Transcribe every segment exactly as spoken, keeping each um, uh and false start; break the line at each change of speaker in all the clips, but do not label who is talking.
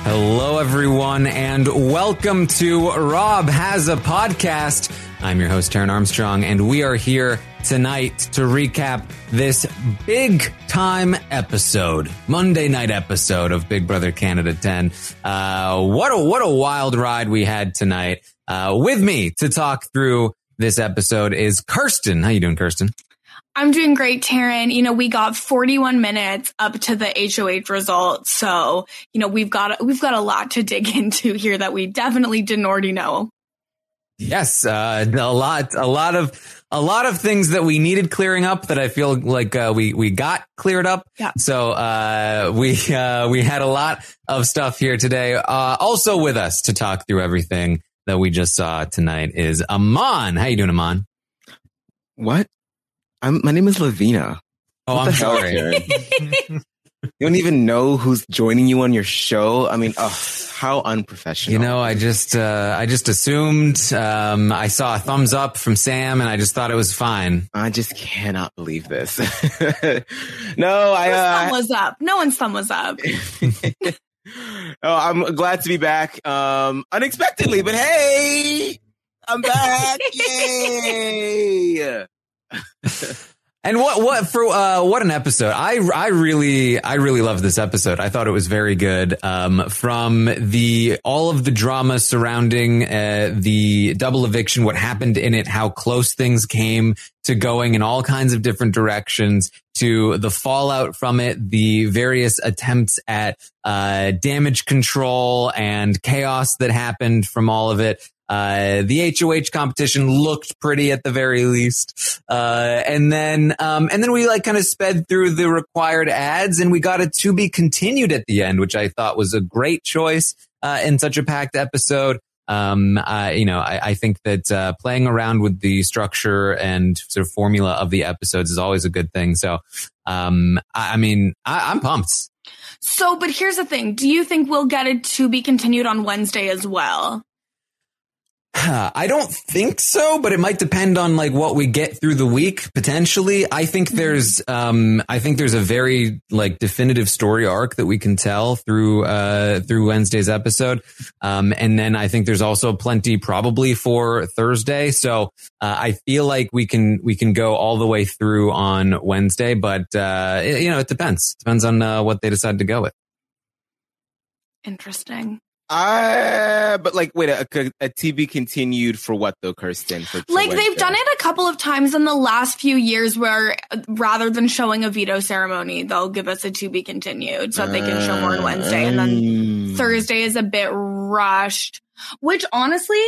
Hello, everyone, and welcome to Rob Has a Podcast. I'm your host, Taran Armstrong, and we are here tonight to recap this big-time episode, Monday night episode of Big Brother Canada ten. Uh, what a what a wild ride we had tonight. Uh, with me to talk through this episode is Kirsten. How you doing, Kirsten?
I'm doing great, Taran. You know, we got forty-one minutes up to the H O H results. So, you know, we've got, we've got a lot to dig into here that we definitely didn't already know.
Yes, uh, a lot, a lot of, a lot of things that we needed clearing up that I feel like, uh, we, we got cleared up.
Yeah.
So, uh, we, uh, we had a lot of stuff here today. Uh, also with us to talk through everything that we just saw tonight is Aman. How you doing, Aman?
What? I'm, my name is Lavina.
Oh,
what
I'm sorry.
you don't even know who's joining you on your show. I mean, oh, how unprofessional.
You know, I just, uh, I just assumed, um, I saw a thumbs up from Sam and I just thought it was fine.
I just cannot believe this. no, I, uh,
thumb was up. No one's thumb was up.
Oh, I'm glad to be back. Um, unexpectedly, but hey, I'm back. Yay.
And what what for uh what an episode. I I really I really loved this episode. I thought it was very good. Um from the all of the drama surrounding uh the double eviction, what happened in it, how close things came to going in all kinds of different directions, to the fallout from it, the various attempts at uh damage control and chaos that happened from all of it. Uh, the H O H competition looked pretty at the very least. Uh, and then, um, and then we like kind of sped through the required ads and we got a to be continued at the end, which I thought was a great choice, uh, in such a packed episode. Um, uh, you know, I, I think that, uh, playing around with the structure and sort of formula of the episodes is always a good thing. So, um, I, I mean, I, I'm pumped.
So, but here's the thing. Do you think we'll get it to be continued on Wednesday as well?
I don't think so, but it might depend on like what we get through the week potentially. I think there's um I think there's a very like definitive story arc that we can tell through uh through Wednesday's episode. Um and then I think there's also plenty probably for Thursday. So uh, I feel like we can we can go all the way through on Wednesday, but uh it, you know, it depends. Depends on uh, what they decide to go with.
Interesting.
Uh, but like, wait, a, a T V continued for what though, Kirsten? For, for
like
Wednesday?
They've done it a couple of times in the last few years where rather than showing a veto ceremony, they'll give us a to be continued so that they can show more on Wednesday. And then
Mm.
Thursday is a bit rushed, which honestly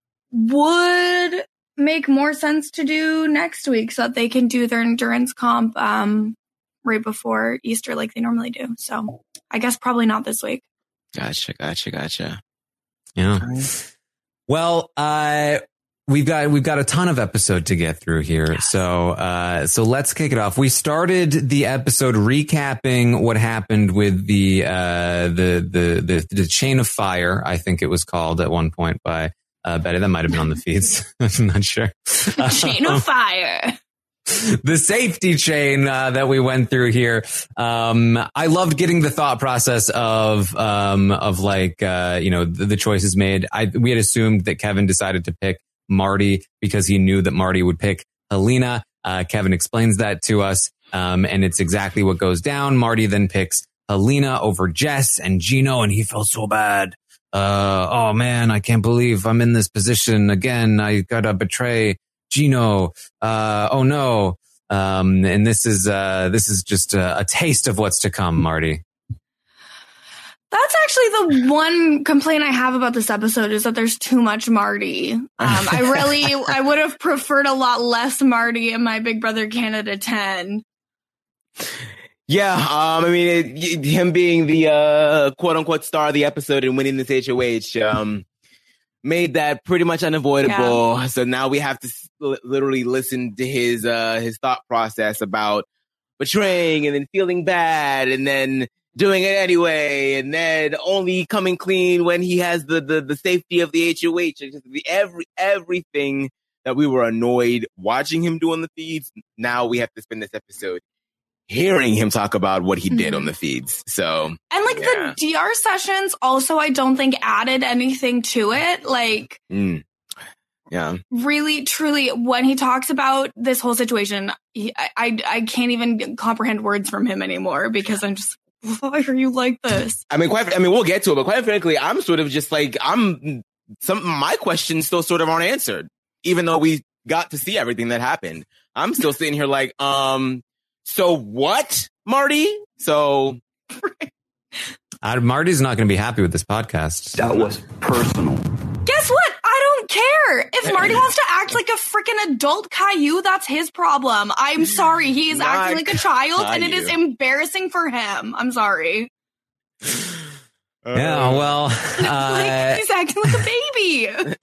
would make more sense to do next week so that they can do their endurance comp, um, right before Easter like they normally do. So I guess probably not this week.
Gotcha, gotcha, gotcha.
Yeah. Well, uh, we've got, we've got a ton of episode to get through here. So, uh, so let's kick it off. We started the episode recapping what happened with the, uh, the, the, the, the chain of fire. I think it was called at one point by, uh, Betty. That might have been on the feeds. I'm not sure.
Chain of fire.
The safety chain uh, that we went through here. Um, I loved getting the thought process of um, of like uh, you know the, the choices made. I we had assumed that Kevin decided to pick Marty because he knew that Marty would pick Helena. Uh, Kevin explains that to us, um, and it's exactly what goes down. Marty then picks Helena over Jess and Gino, and he felt so bad. Uh, oh man, I can't believe I'm in this position again. I gotta betray Gino, uh, oh no. Um, and this is, uh, this is just a, a taste of what's to come, Marty.
That's actually the one complaint I have about this episode is that there's too much Marty. Um, I really, I would have preferred a lot less Marty in my Big Brother Canada ten.
Yeah, um, I mean, it, him being the, uh, quote unquote star of the episode and winning this H O H, um, made that pretty much unavoidable. Yeah. So now we have to s- literally listen to his uh, his thought process about betraying and then feeling bad and then doing it anyway and then only coming clean when he has the the, the safety of the H O H. Just the, every everything that we were annoyed watching him do on the feeds. Now we have to spend this episode hearing him talk about what he did
Mhm.
on the feeds. So,
And like
yeah.
the D R sessions also, I don't think added anything to it. Like,
Mm. Yeah.
really, truly, when he talks about this whole situation, he, I, I, I can't even comprehend words from him anymore because I'm just, why are you like this?
I mean, quite, I mean, we'll get to it, but quite frankly, I'm sort of just like, I'm, some, my questions still sort of aren't answered, even though we got to see everything that happened. I'm still sitting here like, um, so what, Marty? So.
Uh, Marty's not going to be happy with this podcast.
That was personal.
Guess what? I don't care. If Marty wants to act like a freaking adult Caillou, that's his problem. I'm sorry. He is
Not
acting like a child and it
Caillou.
is embarrassing for him. I'm sorry.
Yeah, well,
Like,
uh,
he's acting like a baby.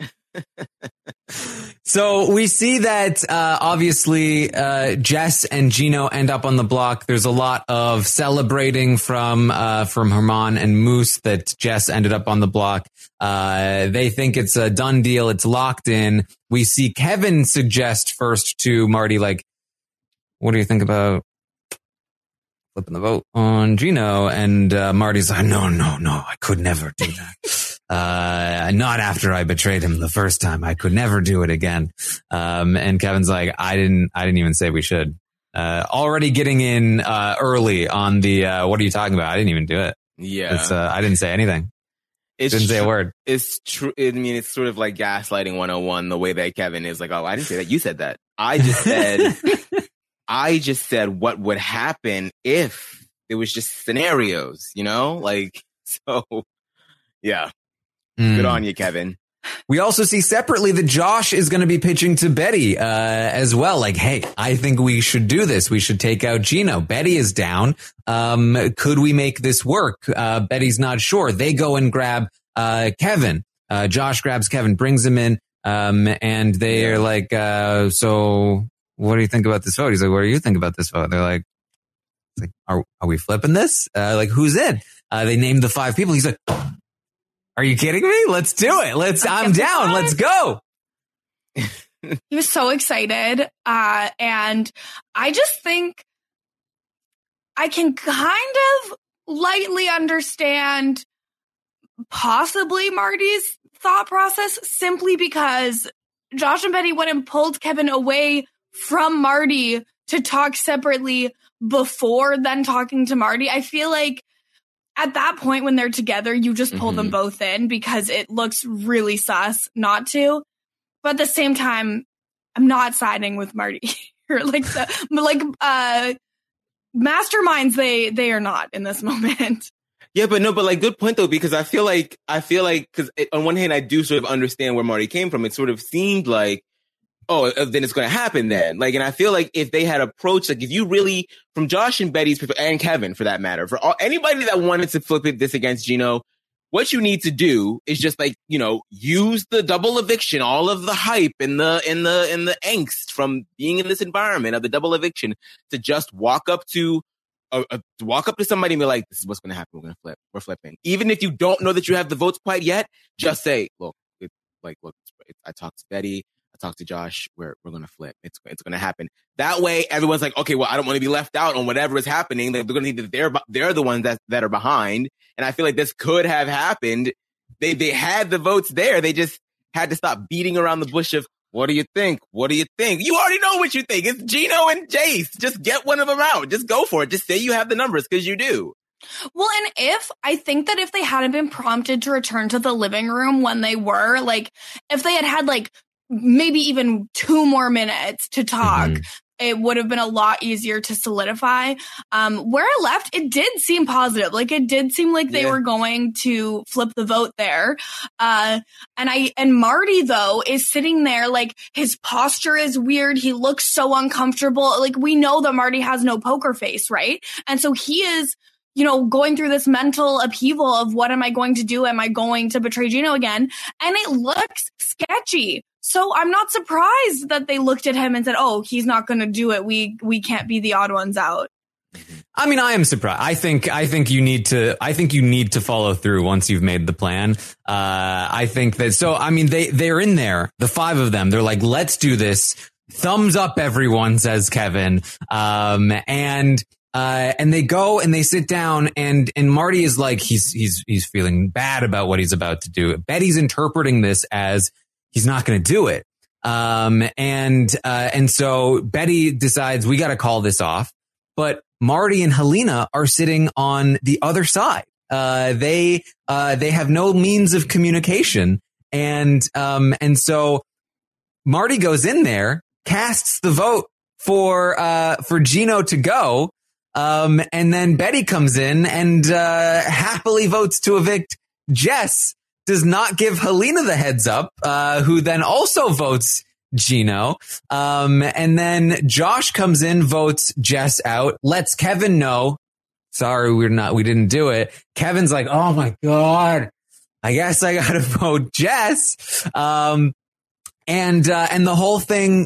so we see that uh, obviously uh, Jess and Gino end up on the block. There's a lot of celebrating from uh, from Herman and Moose that Jess ended up on the block. Uh, they think it's a done deal. It's locked in. We see Kevin suggest first to Marty, like, what do you think about flipping the vote on Gino? And uh, Marty's like, no, no, no, I could never do that. Uh, not after I betrayed him the first time. I could never do it again. Um, and Kevin's like, I didn't, I didn't even say we should. Uh, already getting in, uh, early on the, uh, what are you talking about? I didn't even do it.
Yeah.
It's, uh, I didn't say anything.
It's
Didn't say a
tr-
word.
It's true. I mean, it's sort of like gaslighting one oh one, the way that Kevin is like, oh, I didn't say that. You said that. I just said, I just said what would happen if it was just scenarios, you know? Like, so, yeah.
Mm.
Good on you, Kevin.
We also see separately that Josh is going to be pitching to Betty uh, as well. Like, hey, I think we should do this. We should take out Gino. Betty is down. Um, could we make this work? Uh, Betty's not sure. They go and grab uh, Kevin. Uh, Josh grabs Kevin, brings him in, um, and they're like, uh, so what do you think about this vote? He's like, what do you think about this vote? They're like, it's like are, are we flipping this? Uh, like, who's in? Uh, they named the five people. He's like, are you kidding me? Let's do it. Let's, I'm down. Let's go.
He was so excited. Uh, and I just think I can kind of lightly understand possibly Marty's thought process simply because Josh and Betty went and pulled Kevin away from Marty to talk separately before then talking to Marty. I feel like at that point when they're together, you just pull
Mhm.
them both in because it looks really sus not to. But at the same time, I'm not siding with Marty here. like the like uh masterminds, they they are not in this moment.
Yeah, but no, but like, good point though, because I feel like, I feel like, because on one hand, I do sort of understand where Marty came from. It sort of seemed like, oh, then it's going to happen then. Like, and I feel like if they had approached, like, if you really, from Josh and Betty's, and Kevin for that matter, for all, anybody that wanted to flip it this against Gino, what you need to do is just like, you know, use the double eviction, all of the hype and the, and the, and the angst from being in this environment of the double eviction to just walk up to, uh, uh, walk up to somebody and be like, this is what's going to happen. We're going to flip. We're flipping. Even if you don't know that you have the votes quite yet, just say, look, it, like, look, it, I talked to Betty. I talked to Josh. We're, we're going to flip. It's, it's going to happen. That way, everyone's like, okay, well, I don't want to be left out on whatever is happening. They're going to think that they're, they're the ones that, that are behind. And I feel like this could have happened. They, they had the votes there. They just had to stop beating around the bush of, what do you think? What do you think? You already know what you think. It's Gino and Jace. Just get one of them out. Just go for it. Just say you have the numbers because you do.
Well, and if I think that if they hadn't been prompted to return to the living room when they were, like, if they had had like maybe even two more minutes to talk,
Mhm.
it would have been a lot easier to solidify. Um, where I left, it did seem positive. Like, it did seem like they
Yeah.
were going to flip the vote there. Uh, and I, and Marty though is sitting there, like, his posture is weird. He looks so uncomfortable. Like, we know that Marty has no poker face, right? And so he is, you know, going through this mental upheaval of what am I going to do? Am I going to betray Gino again? And it looks sketchy. So I'm not surprised that they looked at him and said, oh, he's not going to do it. We, we can't be the odd ones out.
I mean, I am surprised. I think, I think you need to, I think you need to follow through once you've made the plan. Uh, I think that, so, I mean, they, they're in there, the five of them. They're like, let's do this. Thumbs up, everyone, says Kevin. Um, and Uh, and they go and they sit down and, and Marty is like, he's, he's, he's feeling bad about what he's about to do. Betty's interpreting this as he's not going to do it. Um, and, uh, and so Betty decides we got to call this off, but Marty and Helena are sitting on the other side. Uh, they, uh, they have no means of communication. And, um, and so Marty goes in there, casts the vote for, uh, for Gino to go. Um, and then Betty comes in and, uh, happily votes to evict Jess. Does not give Helena the heads up, uh, who then also votes Gino. Um, and then Josh comes in, votes Jess out, lets Kevin know, sorry, we're not, we didn't do it. Kevin's like, oh my God, I guess I gotta vote Jess. Um, and, uh, and the whole thing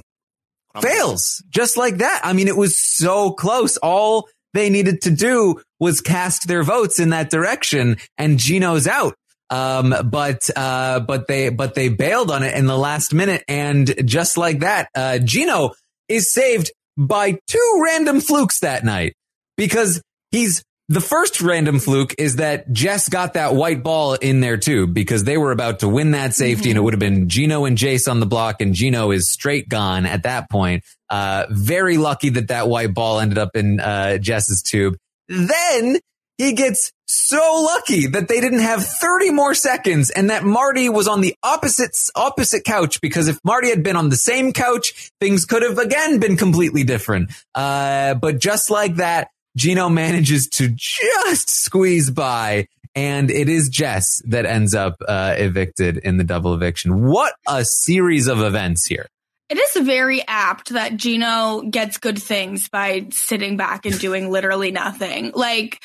fails just like that. I mean, it was so close. All they needed to do was cast their votes in that direction and Gino's out. Um, but, uh, but they, but they bailed on it in the last minute. And just like that, uh, Gino is saved by two random flukes that night because he's the first random fluke is that Jess got that white ball in there too, because they were about to win that safety mm-hmm. and it would have been Gino and Jace on the block and Gino is straight gone at that point. Uh, very lucky that that white ball ended up in, uh, Jess's tube. Then he gets so lucky that they didn't have thirty more seconds and that Marty was on the opposite, opposite couch, because if Marty had been on the same couch, things could have again been completely different. Uh, but just like that, Gino manages to just squeeze by and it is Jess that ends up, uh, evicted in the double eviction. What a series of events here.
It is very apt that Gino gets good things by sitting back and doing literally nothing. Like,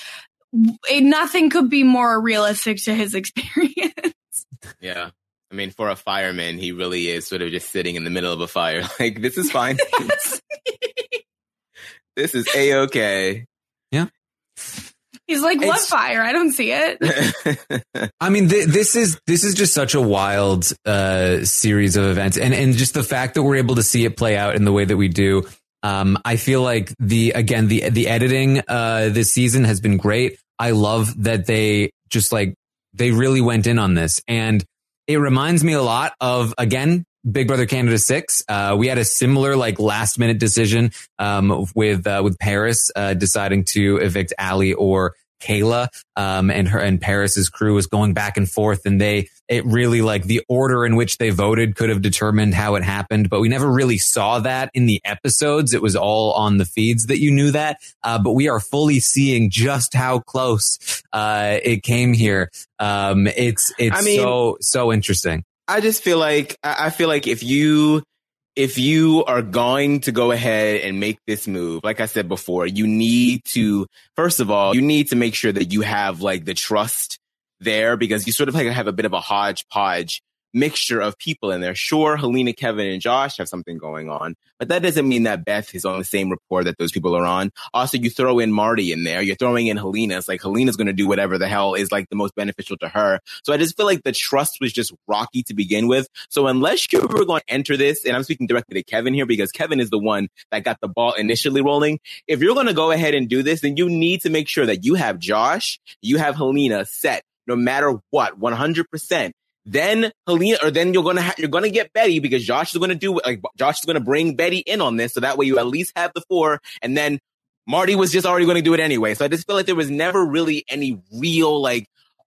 it, nothing could be more realistic to his experience.
Yeah. I mean, for a fireman, he really is sort of just sitting in the middle of a fire. Like, this is fine.
Yes.
This is A-okay.
Yeah.
He's like, what it's, fire? I don't see it.
I mean, th- this is this is just such a wild uh, series of events. And, and just the fact that we're able to see it play out in the way that we do. Um, I feel like the, again, the, the editing, uh, this season has been great. I love that they just like, they really went in on this. And it reminds me a lot of, again, Big Brother Canada six. Uh, we had a similar like last minute decision, um, with, uh, with Paris, uh, deciding to evict Ali or Kayla, um, and her and Paris's crew was going back and forth and they, it really like the order in which they voted could have determined how it happened, but we never really saw that in the episodes. It was all on the feeds that you knew that. Uh, but we are fully seeing just how close, uh, it came here. Um, it's, it's I mean, so, so interesting.
I just feel like, I feel like if you, if you are going to go ahead and make this move, like I said before, you need to, first of all, you need to make sure that you have like the trust there because you sort of like have a bit of a hodgepodge mixture of people in there. Sure, Helena, Kevin, and Josh have something going on, but that doesn't mean that Beth is on the same rapport that those people are on. Also, you throw in Marty in there, you're throwing in Helena. It's like Helena's going to do whatever the hell is like the most beneficial to her. So I just feel like the trust was just rocky to begin with. So unless you were going to enter this, and I'm speaking directly to Kevin here because Kevin is the one that got the ball initially rolling. If you're going to go ahead and do this, then you need to make sure that you have Josh, you have Helena set no matter what, one hundred percent. Then Helena, or then you're gonna ha- you're gonna get Betty because Josh is gonna do like Josh is gonna bring Betty in on this, so that way you at least have the four. And then Marty was just already gonna do it anyway. So I just feel like there was never really any real like,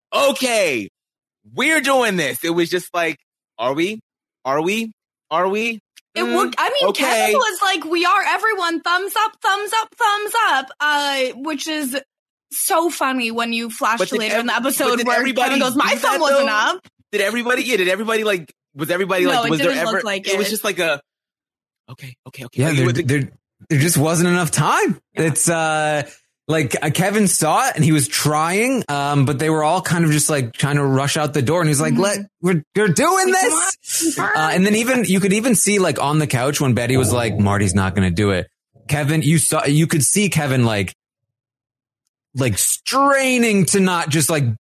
okay, we're doing this. It was just like, are we? Are we? Are we?
It mm, would. I mean, okay. Kevin was like, "We are everyone. Thumbs up, thumbs up, thumbs up," uh, which is so funny when you flash to later ev- in the episode where Kevin goes, "My thumb wasn't up."
Did everybody, yeah, did everybody like, was everybody like,
no,
was
it
there
didn't
ever,
look like
it.
it
was just like a, okay, okay, okay.
Yeah,
like,
there,
the,
there, there just wasn't enough time. Yeah. It's, uh, like uh, Kevin saw it and he was trying, um, but they were all kind of just like trying to rush out the door and he's like, mm-hmm. let, we're, we're doing this. Uh, and then even, you could even see like on the couch when Betty was like, Marty's not going to do it. Kevin, you saw, you could see Kevin like, like straining to not just like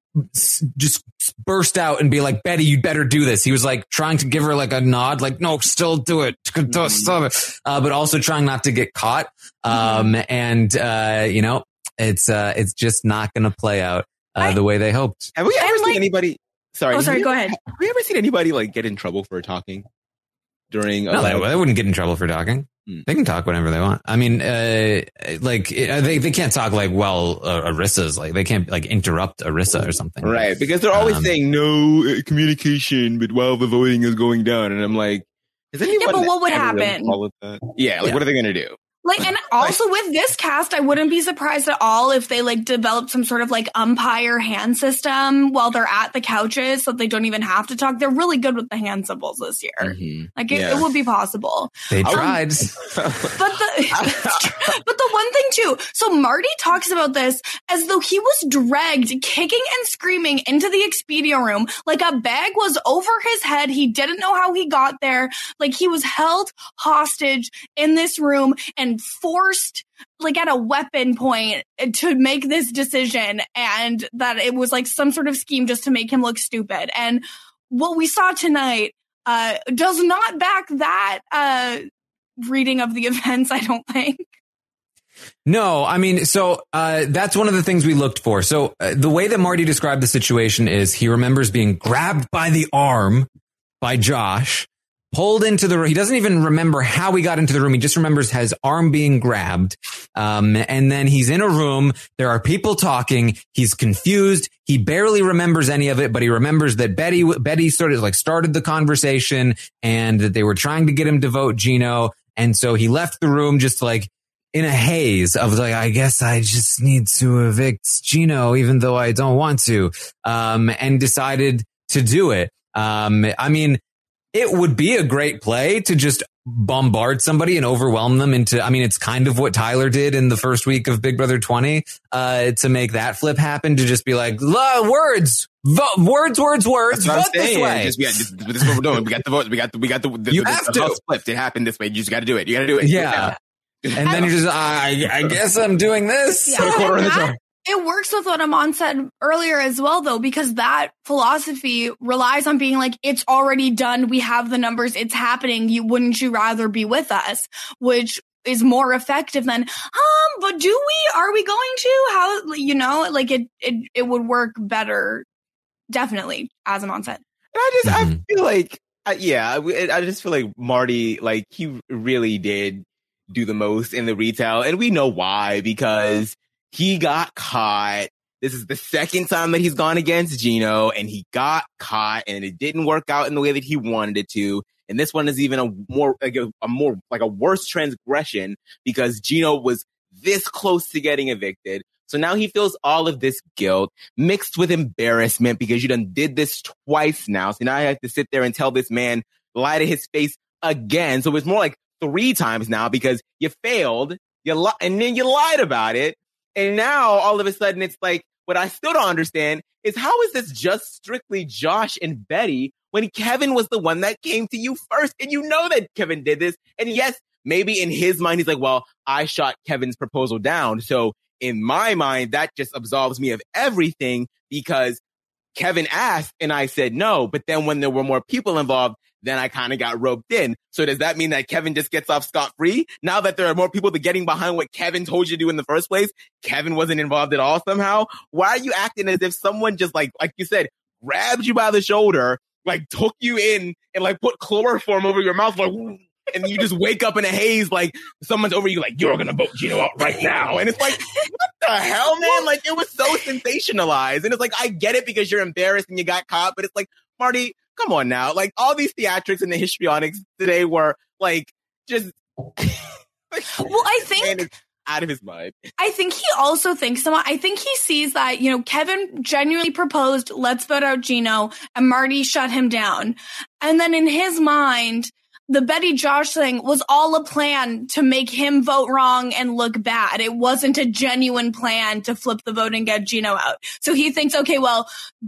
just burst out and be like, Betty, you'd better do this. He was like trying to give her like a nod, like, no, still do it. Uh, but also trying not to get caught. Um, and, uh, you know, it's, uh, it's just not going to play out uh, I, the way they hoped.
Have we ever seen
like,
anybody? Sorry.
Oh, sorry. Go
ever,
ahead.
Have we ever seen anybody like get in trouble for talking during?
No, they, they wouldn't get in trouble for talking. Hmm. They can talk whenever they want. I mean, uh, like they, they can't talk like, well, uh, Arissa's like, they can't like interrupt Arissa or something.
Right. Because they're always um, saying no uh, communication, but while the voting is going down. And I'm like, is anyone
yeah, but what would happen?
That? Yeah. Like, yeah. What are they going to do?
Like, and also with this cast, I wouldn't be surprised at all if they like developed some sort of like umpire hand system while they're at the couches so they don't even have to talk. They're really good with the hand symbols this year. Mm-hmm. Like it, yeah. it would be possible.
They tried.
Um, but the, but the one thing too, so Marty talks about this as though he was dragged kicking and screaming into the Expedia room. Like a bag was over his head. He didn't know how he got there. Like he was held hostage in this room and forced like at a weapon point to make this decision, and that it was like some sort of scheme just to make him look stupid. And what we saw tonight uh does not back that uh reading of the events, I don't think.
No, I mean, so uh that's one of the things we looked for. So uh, the way that Marty described the situation is he remembers being grabbed by the arm by Josh, pulled into the room. He doesn't even remember how he got into the room. He just remembers his arm being grabbed. Um, and then he's in a room. There are people talking. He's confused. He barely remembers any of it, but he remembers that Betty, Betty sort of like started the conversation and that they were trying to get him to vote Gino. And so he left the room just like in a haze of like, I guess I just need to evict Gino, even though I don't want to, um, and decided to do it. Um, I mean, it would be a great play to just bombard somebody and overwhelm them into, I mean, it's kind of what Tyler did in the first week of Big Brother twenty, uh, to make that flip happen, to just be like, words, vo- words, words, words, vote this way.
Just, yeah, this, this is what we're doing. We got the vote. We got the, we got the, the
you
the,
have
the,
to.
house flipped. It happened this way. You just got to do it. You got to do it.
Yeah. And then you're just, I, I guess I'm doing this.
Yeah. Put a quarter in the jar. It works with what Amon said earlier as well, though, because that philosophy relies on being like, it's already done. We have the numbers. It's happening. You wouldn't you rather be with us, which is more effective than, um, but do we, are we going to, how, you know, like it, it, it would work better. Definitely, as Amon said.
And I just, mm-hmm. I feel like, uh, yeah, I, I just feel like Marty, like he really did do the most in the retail, and we know why, because he got caught. This is the second time that he's gone against Gino, and he got caught, and it didn't work out in the way that he wanted it to. And this one is even a more, like a, a more, like a worse transgression, because Gino was this close to getting evicted. So now he feels all of this guilt mixed with embarrassment because you done did this twice now. So now I have to sit there and tell this man, lie to his face again. So it's more like three times now because you failed, you li- and then you lied about it. And now all of a sudden it's like, what I still don't understand is how is this just strictly Josh and Betty when Kevin was the one that came to you first? And you know that Kevin did this. And yes, maybe in his mind, he's like, well, I shot Kevin's proposal down. So in my mind, that just absolves me of everything because Kevin asked and I said no. But then when there were more people involved, then I kind of got roped in. So does that mean that Kevin just gets off scot-free? Now that there are more people that getting behind what Kevin told you to do in the first place, Kevin wasn't involved at all somehow? Why are you acting as if someone just like, like you said, grabbed you by the shoulder, like took you in and like put chloroform over your mouth, like, and you just wake up in a haze, like someone's over you, like, you're going to vote Gino out right now. And it's like, what the hell, man? Like it was so sensationalized. And it's like, I get it because you're embarrassed and you got caught, but it's like, Marty, come on now. Like all these theatrics and the histrionics today were like just
like, well, I think
out of his mind.
I think he also thinks someone I think he sees that, you know, Kevin genuinely proposed, let's vote out Gino, and Marty shut him down. And then in his mind, the Betty Josh thing was all a plan to make him vote wrong and look bad. It wasn't a genuine plan to flip the vote and get Gino out. So he thinks, okay, well,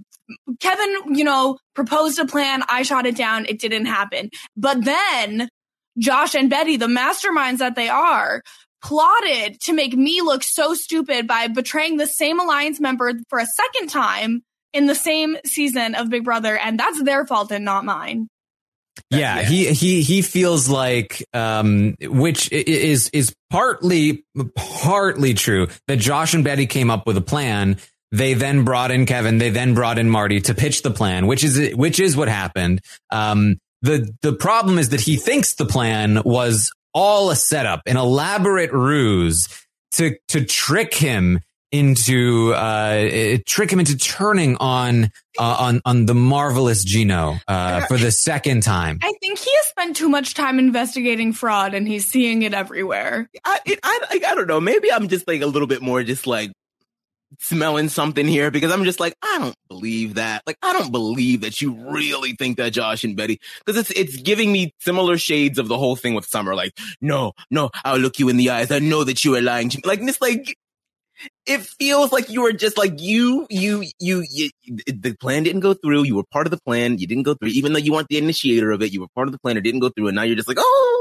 Kevin, you know, proposed a plan. I shot it down. It didn't happen. But then Josh and Betty, the masterminds that they are, plotted to make me look so stupid by betraying the same alliance member for a second time in the same season of Big Brother, and that's their fault and not mine.
Yeah, yeah, he he he feels like, um, which is is partly partly true, that Josh and Betty came up with a plan. They then brought in Kevin. They then brought in Marty to pitch the plan, which is which is what happened. Um, the the problem is that he thinks the plan was all a setup, an elaborate ruse to to trick him into uh trick him into turning on uh, on on the marvelous Gino uh for the second time.
I think he has spent too much time investigating fraud and he's seeing it everywhere.
I it, I I don't know. Maybe I'm just like a little bit more just like smelling something here, because I'm just like, I don't believe that. Like, I don't believe that you really think that Josh and Betty, because it's it's giving me similar shades of the whole thing with Summer. Like, no, no, I'll look you in the eyes. I know that you are lying to me. Like, this, like, it feels like you were just like, you, you, you, you, the plan didn't go through. You were part of the plan. You didn't go through, even though you weren't the initiator of it. You were part of the plan. It didn't go through. And now you're just like,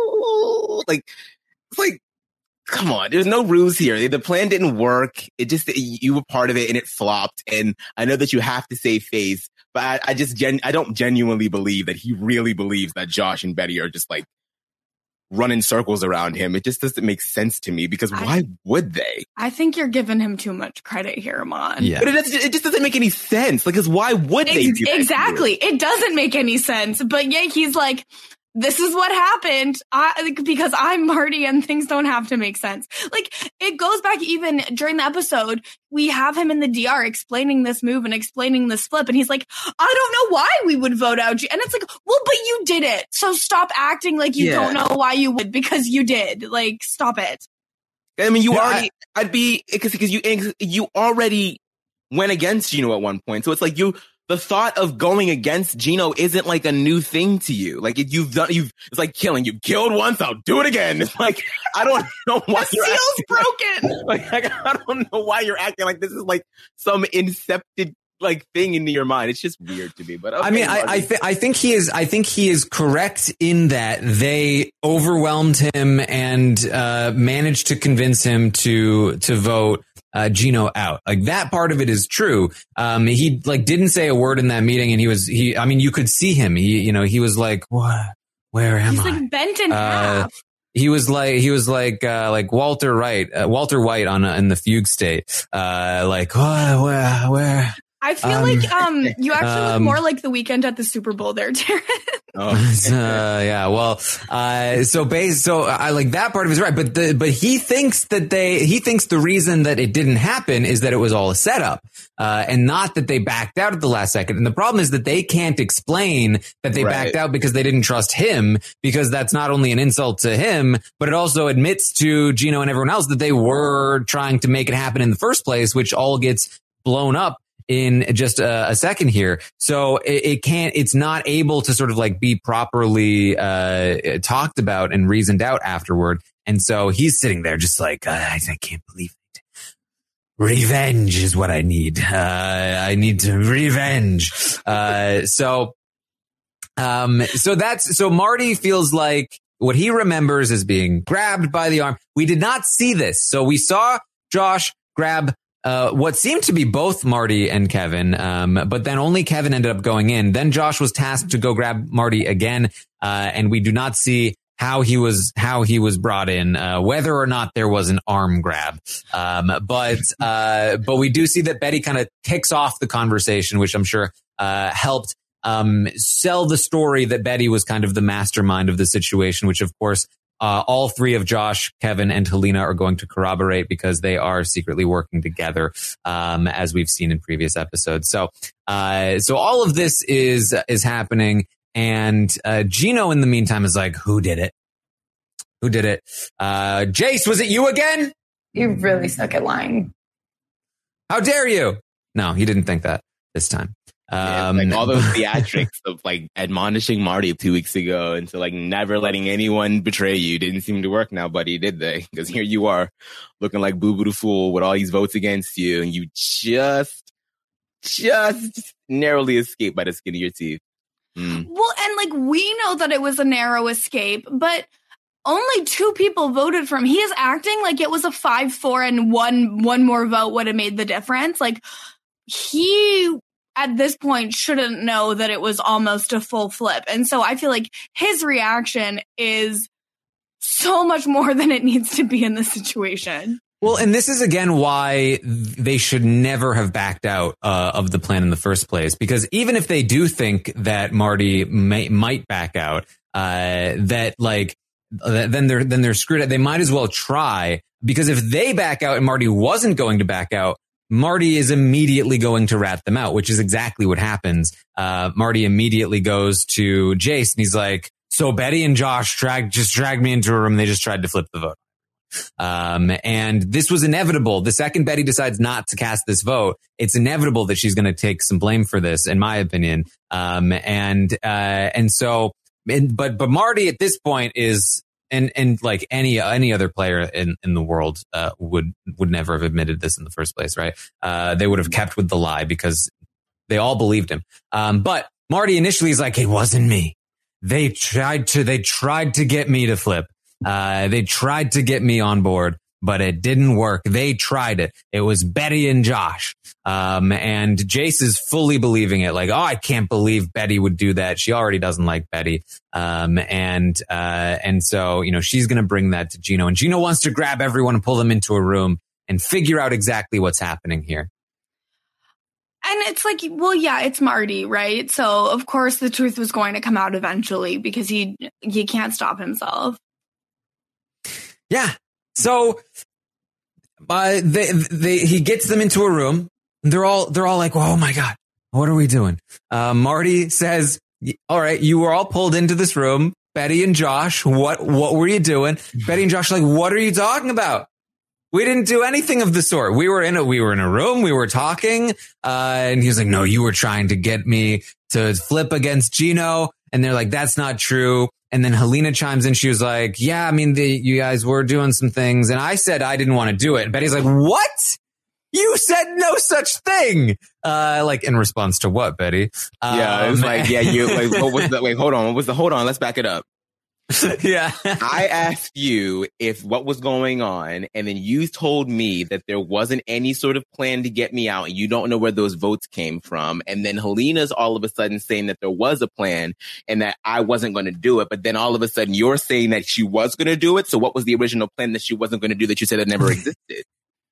oh, like, it's like, come on. There's no ruse here. The plan didn't work. It just, you were part of it and it flopped. And I know that you have to save face, but I, I just, gen, I don't genuinely believe that he really believes that Josh and Betty are just like, running circles around him. It just doesn't make sense to me, because why
I,
would they?
I think you're giving him too much credit here, Amon.
Yeah.
But it, it just doesn't make any sense. Like, because why would they
Ex-
do that?
Exactly. It doesn't make any sense. But yeah, he's like, this is what happened I, because I'm Marty and things don't have to make sense. Like, it goes back even during the episode. We have him in the D R explaining this move and explaining this flip. And he's like, I don't know why we would vote out you. And it's like, well, but you did it. So stop acting like you
Yeah.
don't know why you would, because you did. Like, stop it.
I mean, you
Yeah,
already, I, I'd be, because because you, you already went against Gino at one point. So it's like you, the thought of going against Gino isn't like a new thing to you. Like, it, you've done, you've, it's like killing. You killed once, I'll do it again. It's like, I don't know why
The
you're
seal's
acting
broken.
like, like, I don't know why you're acting like this is like some incepted like thing into your mind. It's just weird to me. But okay,
I mean, I I, th- I think he is. I think he is correct in that they overwhelmed him and uh, managed to convince him to to vote uh, Gino out. Like, that part of it is true. Um, he like didn't say a word in that meeting, and he was he. I mean, you could see him. He you know he was like, what? Where am
He's
I?
like bent in
Uh,
half.
He was like he was like uh, like Walter Wright, uh, Walter White on uh, in the Fugue State. Uh, like, oh, where where.
I feel
um,
like um you actually look
um,
more like the Weeknd at the Super Bowl there, Taryn.
Oh.
uh, yeah, well, uh, so base, so I like that part of it is right, but the, but he thinks that they, he thinks the reason that it didn't happen is that it was all a setup, uh, and not that they backed out at the last second. And the problem is that they can't explain that they
Right.
backed out because they didn't trust him, because that's not only an insult to him, but it also admits to Gino and everyone else that they were trying to make it happen in the first place, which all gets blown up in just a, a second here. So it, it can't, it's not able to sort of like be properly uh, talked about and reasoned out afterward. And so he's sitting there just like, uh, I can't believe it. Revenge is what I need. Uh, I need to revenge. Uh, so, um, so that's, so Marty feels like what he remembers is being grabbed by the arm. We did not see this. So we saw Josh grab Uh, what seemed to be both Marty and Kevin, um, but then only Kevin ended up going in. Then Josh was tasked to go grab Marty again, uh, and we do not see how he was how he was brought in, uh, whether or not there was an arm grab. Um, but uh, but we do see that Betty kind of kicks off the conversation, which I'm sure uh, helped um, sell the story that Betty was kind of the mastermind of the situation, which of course. Uh, all three of Josh, Kevin, and Helena are going to corroborate because they are secretly working together, um, as we've seen in previous episodes. So, uh, so all of this is is happening, and uh, Gino, in the meantime, is like, "Who did it? Who did it? Uh, Jace, was it you again?
You really suck at lying.
How dare you?" No, he didn't think that this time.
Yeah,
Um,
like all those theatrics of like admonishing Marty two weeks ago into like never letting anyone betray you didn't seem to work now, buddy, did they? Because here you are looking like Boo Boo the Fool with all these votes against you, and you just, just narrowly escaped by the skin of your teeth. Mm.
Well, and like we know that it was a narrow escape, but only two people voted for him. He is acting like it was a five four and one one more vote would have made the difference. Like he at this point shouldn't know that it was almost a full flip. And so I feel like his reaction is so much more than it needs to be in this situation.
Well, and this is again why they should never have backed out uh, of the plan in the first place, because even if they do think that Marty may, might back out, uh, that like then they're then they're screwed. They might as well try, because if they back out and Marty wasn't going to back out, Marty is immediately going to rat them out, which is exactly what happens. Uh, Marty immediately goes to Jace and he's like, so Betty and Josh dragged, just dragged me into a room. They just tried to flip the vote. Um, and this was inevitable. The second Betty decides not to cast this vote, it's inevitable that she's going to take some blame for this, in my opinion. Um, and, uh, and so, and, but, but Marty at this point is, and, and like any, any other player in, in the world, uh, would, would never have admitted this in the first place, right? Uh, they would have kept with the lie because they all believed him. Um, but Marty initially is like, it wasn't me. They tried to, they tried to get me to flip. Uh, they tried to get me on board, but it didn't work. They tried it. It was Betty and Josh. Um, and Jace is fully believing it. Like, oh, I can't believe Betty would do that. She already doesn't like Betty. Um, and, uh, and so, you know, she's going to bring that to Gino, and Gino wants to grab everyone and pull them into a room and figure out exactly what's happening here.
And it's like, well, yeah, it's Marty, right? So of course the truth was going to come out eventually because he, he can't stop himself.
Yeah. So, uh, they, they, he gets them into a room. They're all, they're all like, oh my God, what are we doing? Uh, Marty says, all right, you were all pulled into this room. Betty and Josh, what, what were you doing? Betty and Josh are like, what are you talking about? We didn't do anything of the sort. We were in a, we were in a room. We were talking. Uh, and he was like, no, you were trying to get me to flip against Gino. And they're like, that's not true. And then Helena chimes in. She was like, yeah, I mean, the, you guys were doing some things. And I said I didn't want to do it. And Betty's like, what? You said no such thing. Uh, like in response to what, Betty? Um,
yeah, it was like, yeah, you, like, what was the, wait, hold on. What was the, hold on, let's back it up.
Yeah.
I asked you if what was going on, and then you told me that there wasn't any sort of plan to get me out, and you don't know where those votes came from. And then Helena's all of a sudden saying that there was a plan and that I wasn't going to do it. But then all of a sudden you're saying that she was going to do it. So what was the original plan that she wasn't going to do that you said it never existed?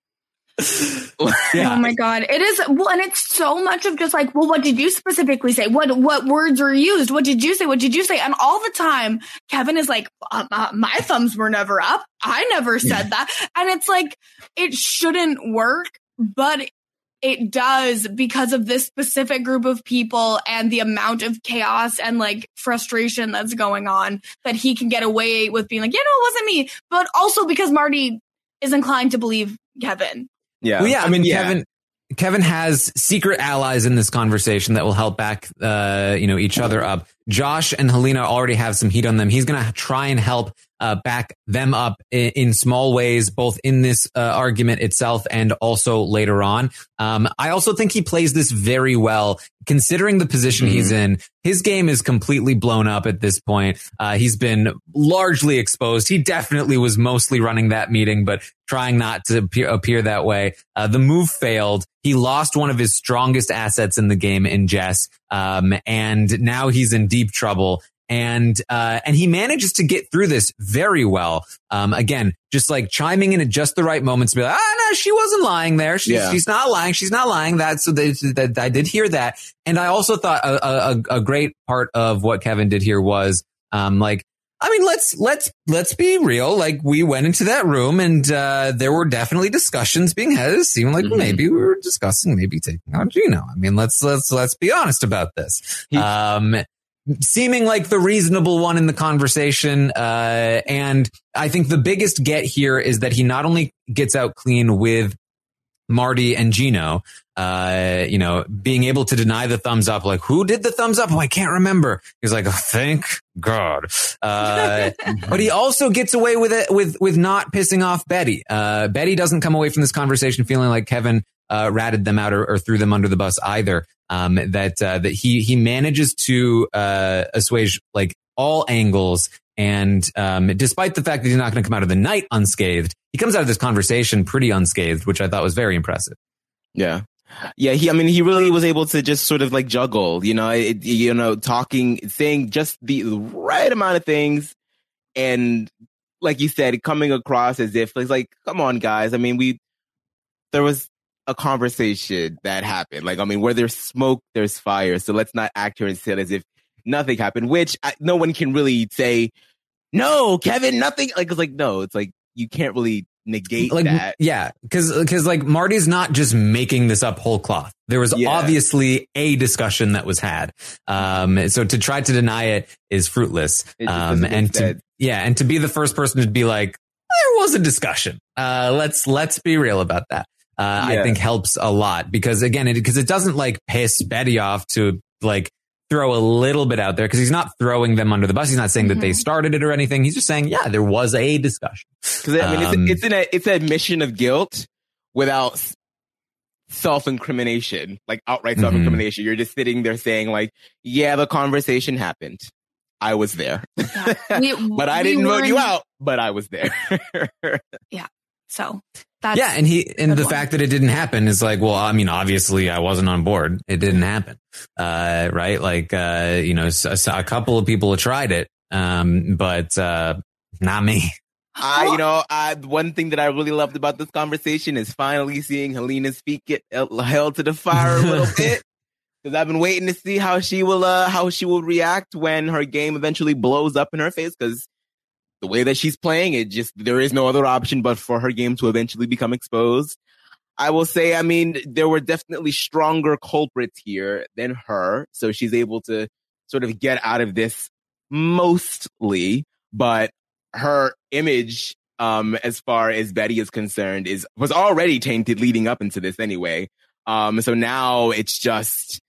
Yeah. Oh my God. It is. Well, and it's so much of just like, well, what did you specifically say? What, what words were used? What did you say? What did you say? And all the time, Kevin is like, uh, uh, my thumbs were never up. I never said that. And it's like, it shouldn't work, but it does because of this specific group of people and the amount of chaos and like frustration that's going on, that he can get away with being like, yeah, no, it wasn't me. But also because Marty is inclined to believe Kevin.
Yeah.
Well, yeah. I mean,
yeah.
Kevin, Kevin has secret allies in this conversation that will help back, uh, you know, each other up. Josh and Helena already have some heat on them. He's going to try and help, uh, back them up in, in small ways, both in this, uh, argument itself and also later on. Um, I also think he plays this very well, considering the position mm-hmm. he's in. His game is completely blown up at this point. Uh, he's been largely exposed. He definitely was mostly running that meeting, but trying not to appear, appear that way. Uh, the move failed. He lost one of his strongest assets in the game in Jess. Um, and now he's in deep trouble. And, uh, and he manages to get through this very well. Um, again, just like chiming in at just the right moments to be like, ah, no, she wasn't lying there. She's, yeah. she's not lying. She's not lying. That's so that, that I did hear that. And I also thought a, a, a great part of what Kevin did here was, um, like, I mean, let's, let's, let's be real. Like, we went into that room and, uh, there were definitely discussions being had. It seemed like mm-hmm. maybe we were discussing maybe taking out Gino. I mean, let's, let's, let's be honest about this. Um, seeming like the reasonable one in the conversation. Uh, and I think the biggest get here is that he not only gets out clean with Marty and Gino, uh, you know, being able to deny the thumbs up, like, who did the thumbs up? Oh, I can't remember. He's like, oh, thank God. Uh, but he also gets away with it, with, with not pissing off Betty. Uh, Betty doesn't come away from this conversation feeling like Kevin, uh, ratted them out or, or threw them under the bus either. Um, that, uh, that he, he manages to, uh, assuage like all angles. And, um, despite the fact that he's not going to come out of the night unscathed, he comes out of this conversation pretty unscathed, which I thought was very impressive.
Yeah. Yeah, he. I mean, he really was able to just sort of like juggle, you know, it, you know, talking, saying just the right amount of things, and like you said, coming across as if it's like, come on, guys. I mean, we there was a conversation that happened. Like, I mean, where there's smoke, there's fire. So let's not act here and say as if nothing happened. Which I, no one can really say, no, Kevin, nothing. Like, it's like no, it's like you can't really negate
like,
that.
Yeah, because because like Marty's not just making this up whole cloth. There was yeah. obviously a discussion that was had. Um, so to try to deny it is fruitless. Um, and to, yeah, and to be the first person to be like, there was a discussion. Uh, let's let's be real about that. Uh, yeah. I think helps a lot because again, it because it doesn't like piss Betty off to like throw a little bit out there because he's not throwing them under the bus. He's not saying mm-hmm. that they started it or anything. He's just saying, yeah, there was a discussion.
Because I mean, um, it's, it's an it's an admission of guilt without self-incrimination, like outright mm-hmm. self-incrimination. You're just sitting there saying, like, yeah, the conversation happened. I was there, yeah. we, but I didn't vote you out. But I was there.
yeah. So. That's
yeah, and he and the one. fact that it didn't happen is like, well, I mean, obviously, I wasn't on board. It didn't happen, uh, right? Like, uh, you know, a, a couple of people have tried it, um, but uh, not me.
I, you know, I, one thing that I really loved about this conversation is finally seeing Helena's feet get held to the fire a little bit, because I've been waiting to see how she will, uh, how she will react when her game eventually blows up in her face, because. The way that she's playing, it just, there is no other option but for her game to eventually become exposed. I will say, I mean, there were definitely stronger culprits here than her. So she's able to sort of get out of this mostly, but her image, um, as far as Betty is concerned, is, was already tainted leading up into this anyway. Um, so now it's just,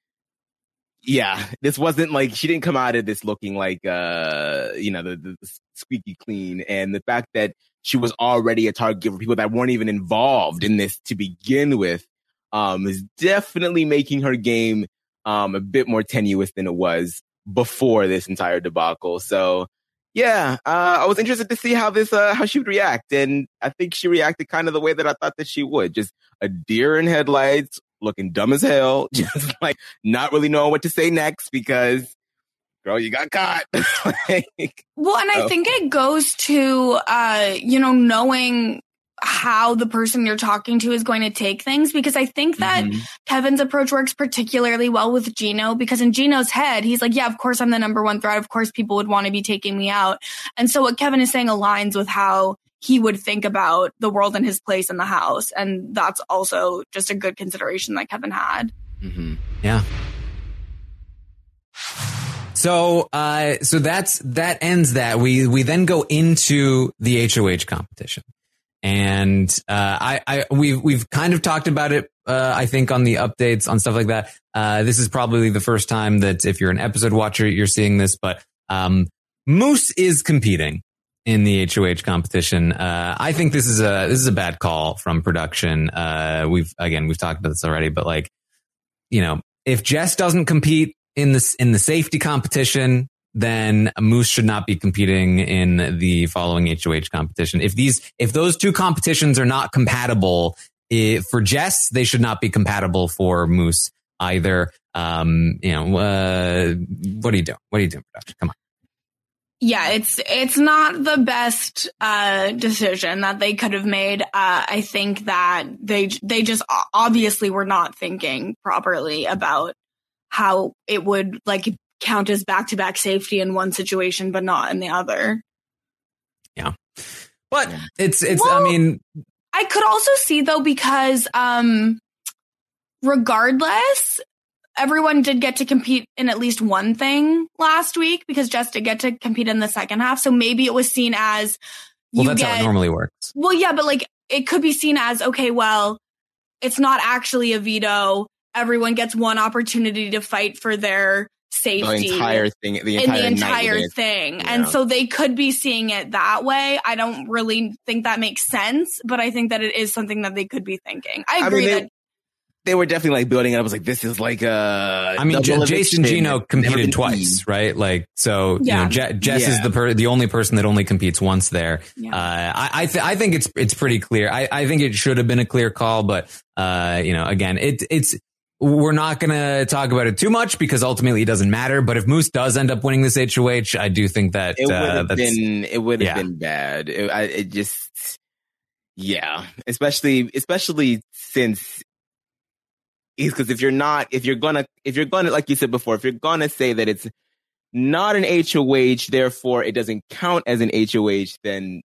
yeah, this wasn't like, she didn't come out of this looking like, uh, you know, the, the, the squeaky clean. And the fact that she was already a target for people that weren't even involved in this to begin with, um, is definitely making her game, um, a bit more tenuous than it was before this entire debacle. So, yeah, uh, I was interested to see how this, uh, how she would react. And I think she reacted kind of the way that I thought that she would. Just a deer in headlights, looking dumb as hell, just like not really knowing what to say next because, girl, you got caught. like,
well, and I
so.
think it goes to, uh, you know, knowing how the person you're talking to is going to take things, because I think that mm-hmm. Kevin's approach works particularly well with Gino, because in Gino's head, he's like, yeah, of course I'm the number one threat. Of course people would want to be taking me out. And so what Kevin is saying aligns with how he would think about the world and his place in the house. And that's also just a good consideration that Kevin had.
Mm-hmm. Yeah. So, uh, so that's, that ends that. We, we then go into the H O H competition. And, uh, I, I, we've, we've kind of talked about it, uh, I think on the updates on stuff like that. Uh, this is probably the first time that if you're an episode watcher, you're seeing this, but, um, Moose is competing in the H O H competition. Uh, I think this is a, this is a bad call from production. Uh, we've, again, we've talked about this already, but like, you know, if Jess doesn't compete in this, in the safety competition, then Moose should not be competing in the following H O H competition. If these, if those two competitions are not compatible, if, for Jess, they should not be compatible for Moose either. Um, you know, uh, what are you doing? What are you doing, production? Come on.
Yeah, it's it's not the best uh, decision that they could have made. Uh, I think that they they just obviously were not thinking properly about how it would like count as back to back safety in one situation, but not in the other.
Yeah, but it's it's.
Well,
I mean,
I could also see though, because um, regardless. Everyone did get to compete in at least one thing last week, because Jess did get to compete in the second half. So maybe it was seen as, you
well, that's
get,
how it normally works.
Well, yeah, but like it could be seen as, okay, well, it's not actually a veto. Everyone gets one opportunity to fight for their safety.
The entire thing, the entire,
in the entire thing. Yeah. And so they could be seeing it that way. I don't really think that makes sense, but I think that it is something that they could be thinking. I agree I mean,
they-
that
they were definitely like building it up. I was like, this is like a.
I mean, J- Jason Gino competed twice, right? Like, so yeah. you know, Je- Jess yeah. is the per- the only person that only competes once there. Yeah. Uh, I I, th- I think it's it's pretty clear. I, I think it should have been a clear call, but uh, you know, again, it it's we're not gonna talk about it too much because ultimately it doesn't matter. But if Moose does end up winning this H O H, I do think that
it would
uh,
have
that's,
been it would have
yeah.
been bad. It, I, it just yeah, especially especially since. Because if you're not, if you're gonna, if you're gonna, like you said before, if you're gonna say that it's not an H O H, therefore it doesn't count as an H O H, then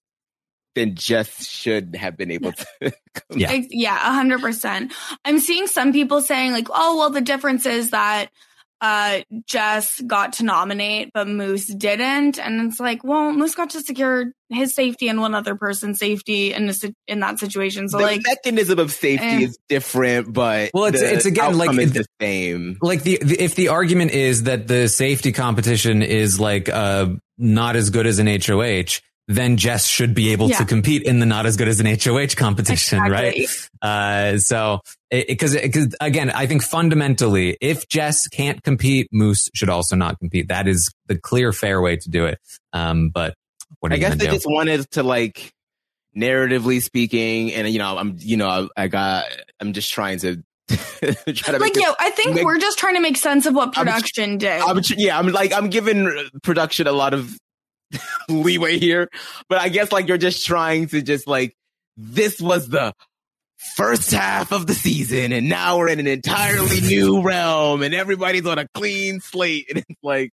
then Jess should have been able to.
yeah, yeah, a hundred percent. I'm seeing some people saying like, oh, well, the difference is that uh, Jess got to nominate, but Moose didn't, and it's like, well, Moose got to secure his safety and one other person's safety in this in that situation. So
the
like,
mechanism of safety eh. is different, but
well, it's it's again like
is the same.
Like the, the if the argument is that the safety competition is like uh not as good as an H O H, then Jess should be able yeah. to compete in the not as good as an H O H competition, exactly. right? Uh, so because because again, I think fundamentally, if Jess can't compete, Moose should also not compete. That is the clear, fair way to do it. Um, but what are
I
you
guess they
do?
just wanted to like, narratively speaking, and you know, I'm you know, I got, I'm just trying to. try to
like
it,
yo, I think make, we're just trying to make sense of what production
I'm,
did.
I'm, yeah, I'm like I'm giving production a lot of leeway here, but I guess like you're just trying to just like, this was the first half of the season and now we're in an entirely new realm and everybody's on a clean slate, and it's like,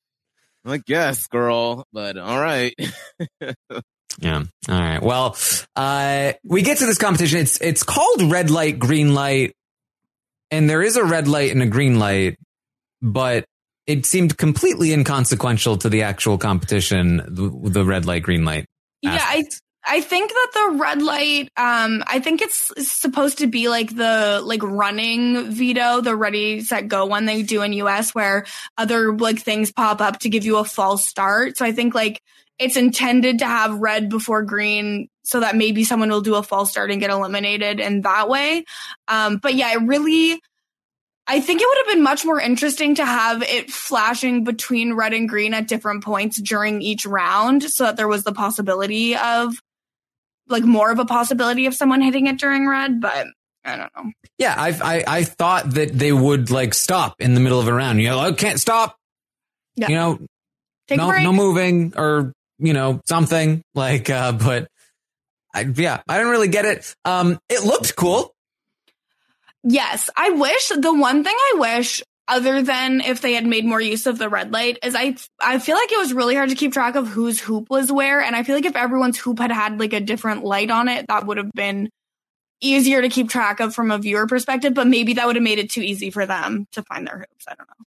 I guess, girl, but all right.
Yeah. All right. Well, uh, we get to this competition. It's it's called red light, green light, and there is a red light and a green light, but it seemed completely inconsequential to the actual competition, the, the red light, green light.
Yeah, I I think that the red light, um, I think it's supposed to be like the like running veto, the ready, set, go one they do in U S where other like things pop up to give you a false start. So I think like it's intended to have red before green so that maybe someone will do a false start and get eliminated in that way. Um, but yeah, it really... I think it would have been much more interesting to have it flashing between red and green at different points during each round so that there was the possibility of, like, more of a possibility of someone hitting it during red, but I don't know.
Yeah, I I, I thought that they would, like, stop in the middle of a round. You know, I can't stop. Yeah. You know,
Take
no, no moving or, you know, something like, uh, but I, yeah, I didn't really get it. Um, it looked cool.
Yes, I wish, the one thing I wish, other than if they had made more use of the red light, is I I feel like it was really hard to keep track of whose hoop was where, and I feel like if everyone's hoop had had like a different light on it, that would have been easier to keep track of from a viewer perspective, but maybe that would have made it too easy for them to find their hoops. I don't know.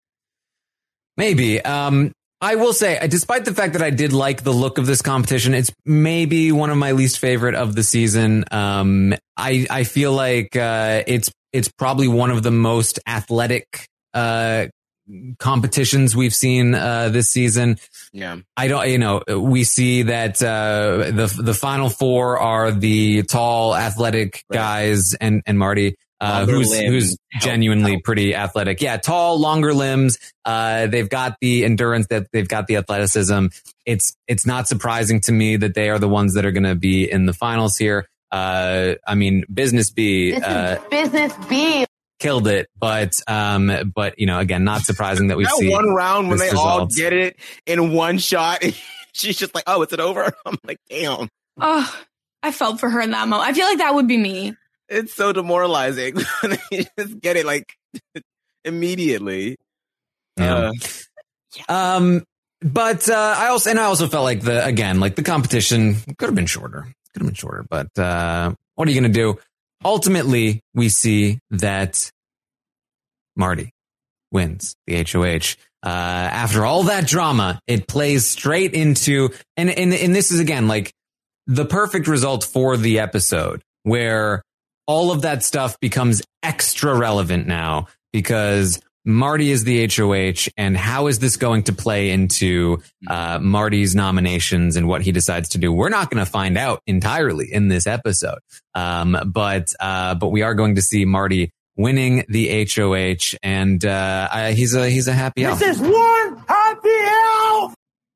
Maybe. Um, I will say, despite the fact that I did like the look of this competition, it's maybe one of my least favorite of the season. Um, I I feel like uh, it's It's probably one of the most athletic uh, competitions we've seen uh, this season.
Yeah,
I don't. You know, we see that uh, the the final four are the tall, athletic right. guys, and and Marty, uh, who's limbs. who's genuinely help. pretty athletic. Yeah, tall, longer limbs. Uh, they've got the endurance. That they've got the athleticism. It's it's not surprising to me that they are the ones that are going to be in the finals here. Uh, I mean, Business B, uh,
Business B
killed it, but, um, but, you know, again, not surprising that we see
one round when they
result.
all get it in one shot. She's just like, oh, is it over? I'm like, damn.
Oh, I felt for her in that moment. I feel like that would be me.
It's so demoralizing when they just get it like immediately.
Yeah. Uh, um, but, uh, I also, and I also felt like the, again, like the competition could have been shorter. Could have been shorter, but uh, what are you going to do? Ultimately, we see that Marty wins the H O H. Uh, after all that drama, it plays straight into, and, and, and this is again, like the perfect result for the episode where all of that stuff becomes extra relevant now because Marty is the H O H, and how is this going to play into uh, Marty's nominations and what he decides to do? We're not going to find out entirely in this episode, um, but uh, but we are going to see Marty winning the H O H, and uh, I, he's a he's a happy elf.
This is one happy elf.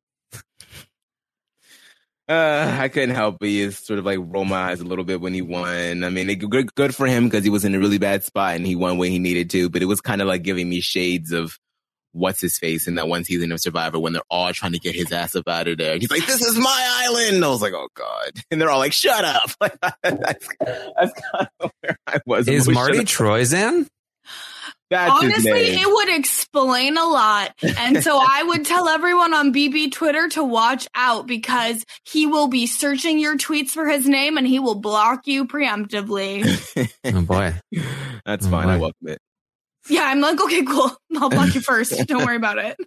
Uh, I couldn't help but he is sort of like roll my eyes a little bit when he won. I mean, it, good, good for him because he was in a really bad spot and he won when he needed to. But it was kind of like giving me shades of what's his face in that one season of Survivor when they're all trying to get his ass up out of there. And he's like, "This is my island." And I was like, "Oh God!" And they're all like, "Shut up!" that's, that's kind of where I was.
Is Marty Troisan?
That's
Honestly, it would explain a lot. And so I would tell everyone on B B Twitter to watch out because he will be searching your tweets for his name and he will block you preemptively.
Oh boy.
That's
oh
fine.
boy.
I welcome it.
Yeah, I'm like, okay, cool. I'll block you first. Don't worry about it.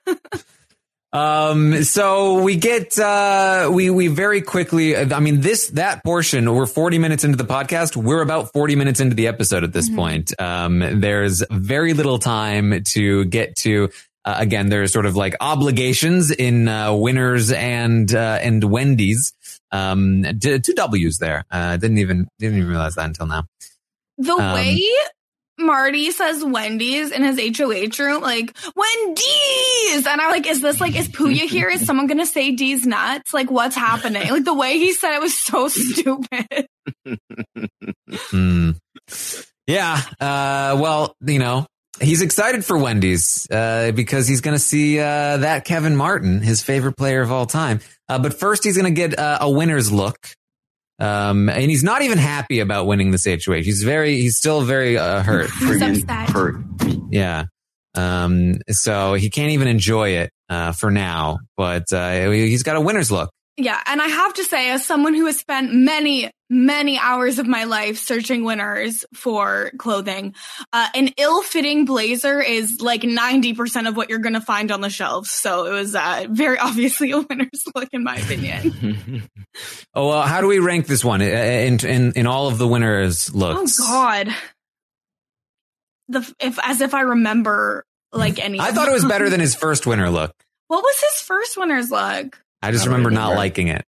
Um, so we get, uh, we, we very quickly, I mean, this, that portion, we're forty minutes into the podcast. We're about forty minutes into the episode at this mm-hmm. point. Um, there's very little time to get to, uh, again, there's sort of like obligations in, uh, Winners and, uh, and Wendy's, um, d- two W's there. Uh, didn't even, didn't even realize that until now.
The
um,
way Marty says Wendy's in his H O H room, like, Wendy's! And I'm like, is this like, is Puya here? Is someone going to say D's nuts? Like, what's happening? Like, the way he said it was so stupid.
mm. Yeah. Uh, well, you know, he's excited for Wendy's, uh, because he's going to see, uh, that Kevin Martin, his favorite player of all time. Uh, but first he's going to get uh, a winner's look. Um, and he's not even happy about winning this H O H. He's very, he's still very, uh, hurt.
He's upset.
Hurt. Yeah. Um, so he can't even enjoy it, uh, for now, but, uh, he's got a winner's look.
Yeah. And I have to say, as someone who has spent many, many hours of my life searching Winners for clothing, uh, an ill-fitting blazer is like ninety percent of what you're going to find on the shelves. So it was, uh, very obviously a winner's look, in my opinion.
Oh, well, how do we rank this one in, in, in all of the Winners looks?
Oh, God. The, if, as if I remember like any.
I thought it was better than his first winner look.
What was his first winner's look?
I just I remember, remember not liking it.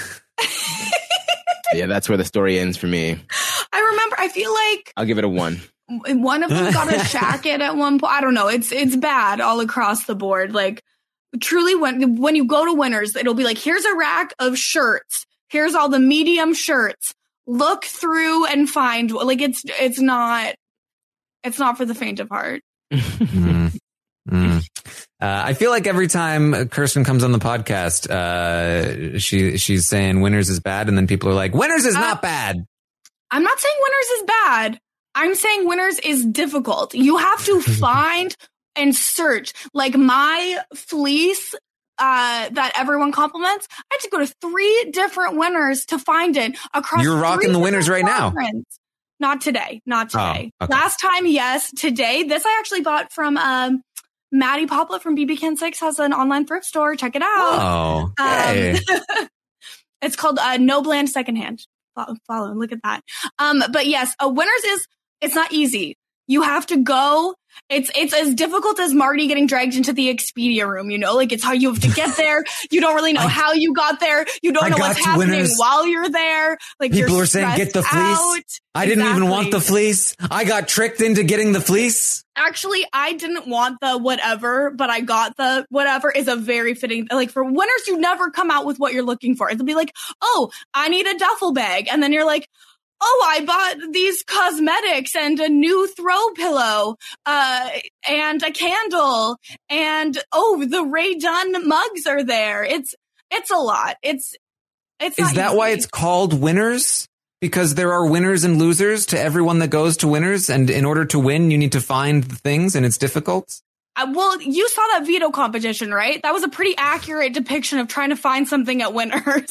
Yeah, that's where the story ends for me.
I remember, I feel like
I'll give it a one.
One of them got a jacket at one point. I don't know. It's it's bad all across the board. Like, truly, when when you go to Winners, it'll be like, here's a rack of shirts. Here's all the medium shirts. Look through and find. Like, it's it's not it's not for the faint of heart.
mm. Mm. Uh, I feel like every time Kirsten comes on the podcast, uh, she she's saying Winners is bad, and then people are like, Winners is uh, not bad.
I'm not saying Winners is bad. I'm saying Winners is difficult. You have to find and search. Like my fleece uh, that everyone compliments, I had to go to three different Winners to find it across.
You're rocking the Winners right now.
Not today. Not today.
Oh, okay.
Last time, yes. Today, this I actually bought from um, Maddie Poplet from B B Ken six has an online thrift store. Check it out.
Oh, hey.
Um, it's called uh, No Bland Secondhand. Follow, follow, look at that. Um, but yes, a Winners is, it's not easy. You have to go. It's it's as difficult as Marty getting dragged into the Expedia room, you know? Like, it's how you have to get there. You don't really know I, how you got there. You don't
I
know what's happening
Winners.
while you're there. Like,
people
you're
are saying, get the fleece.
Out.
I didn't exactly. even want the fleece. I got tricked into getting the fleece.
Actually, I didn't want the whatever, but I got the whatever is a very fitting, like for Winners, you never come out with what you're looking for. It'll be like, oh, I need a duffel bag. And then you're like, oh, I bought these cosmetics and a new throw pillow, uh, and a candle, and oh, the Ray Dunn mugs are there. It's, it's a lot. It's, it's
Is that
easy.
why it's called Winners? Because there are winners and losers to everyone that goes to Winners, and in order to win, you need to find the things, and it's difficult?
Uh, well, you saw that veto competition, right? That was a pretty accurate depiction of trying to find something at Winners.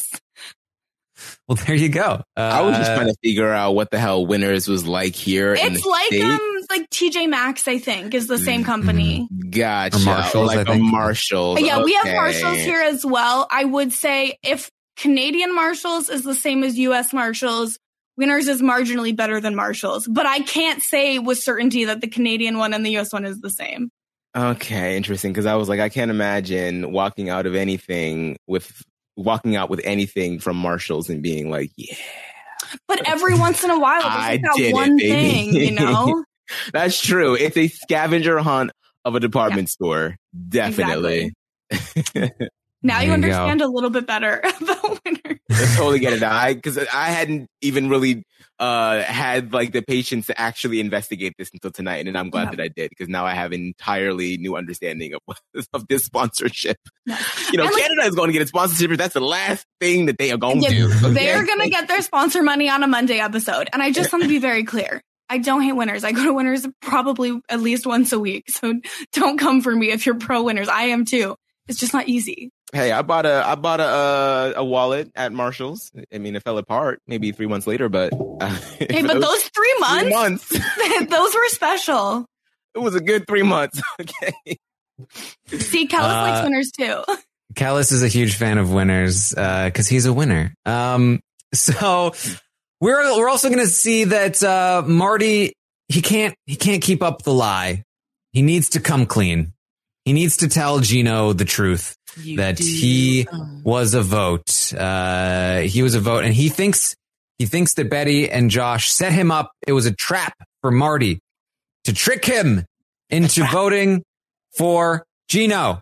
Well, there you go. Uh,
I was just trying to figure out what the hell Winners was like here.
It's
in the
like
States.
um, like T J Maxx, I think, is the same company.
Gotcha.
Or Marshalls,
like
I think.
a Marshalls.
Yeah,
okay.
we have Marshalls here as well. I would say if Canadian Marshalls is the same as U S Marshalls, Winners is marginally better than Marshalls. But I can't say with certainty that the Canadian one and the U S one is the same.
Okay, interesting. Because I was like, I can't imagine walking out of anything with walking out with anything from Marshalls and being like, yeah.
But every once in a while, there's like that
did
one
it, baby.
thing, you know?
That's true. It's a scavenger hunt of a department yeah. store. Definitely.
Exactly. Now you, you understand go. a little bit better about winners.
I totally get it now. I, cause I hadn't even really uh, had like the patience to actually investigate this until tonight. And I'm glad yeah. that I did, because now I have an entirely new understanding of, of this sponsorship. Yeah. You know, and Canada like, is going to get a sponsorship. That's the last thing that they are going to do. Okay?
They're going to get their sponsor money on a Monday episode. And I just want to be very clear. I don't hate winners. I go to winners probably at least once a week. So don't come for me if you're pro winners. I am too. It's just not easy.
Hey, I bought a I bought a uh, a wallet at Marshall's. I mean, it fell apart maybe three months later, but uh,
hey, but those three months,
three months,
those were special.
It was a good three months. Okay.
See, Callis uh, likes winners too.
Callis is a huge fan of winners because uh, he's a winner. Um, so we're we're also going to see that uh, Marty he can't he can't keep up the lie. He needs to come clean. He needs to tell Gino the truth. You that do. he was a vote. Uh, he was a vote, and he thinks he thinks that Betty and Josh set him up. It was a trap for Marty to trick him into voting for Gino.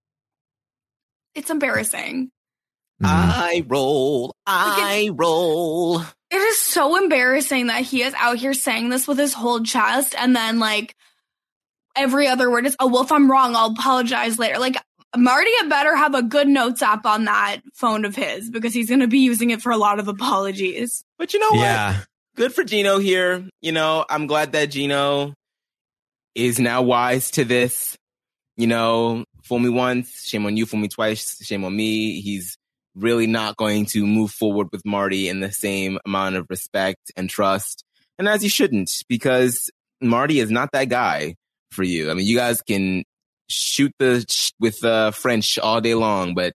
It's embarrassing.
Mm. I roll. I
like
roll.
It is so embarrassing that he is out here saying this with his whole chest, and then like every other word is, "Oh well, if I'm wrong, I'll apologize later." Like. Marty had better have a good notes app on that phone of his, because he's going to be using it for a lot of apologies.
But you know what?
Yeah.
Good for Gino here. You know, I'm glad that Gino is now wise to this. You know, fool me once, shame on you. Fool me twice, shame on me. He's really not going to move forward with Marty in the same amount of respect and trust. And as he shouldn't, because Marty is not that guy for you. I mean, you guys can shoot the sh- with uh, French all day long, but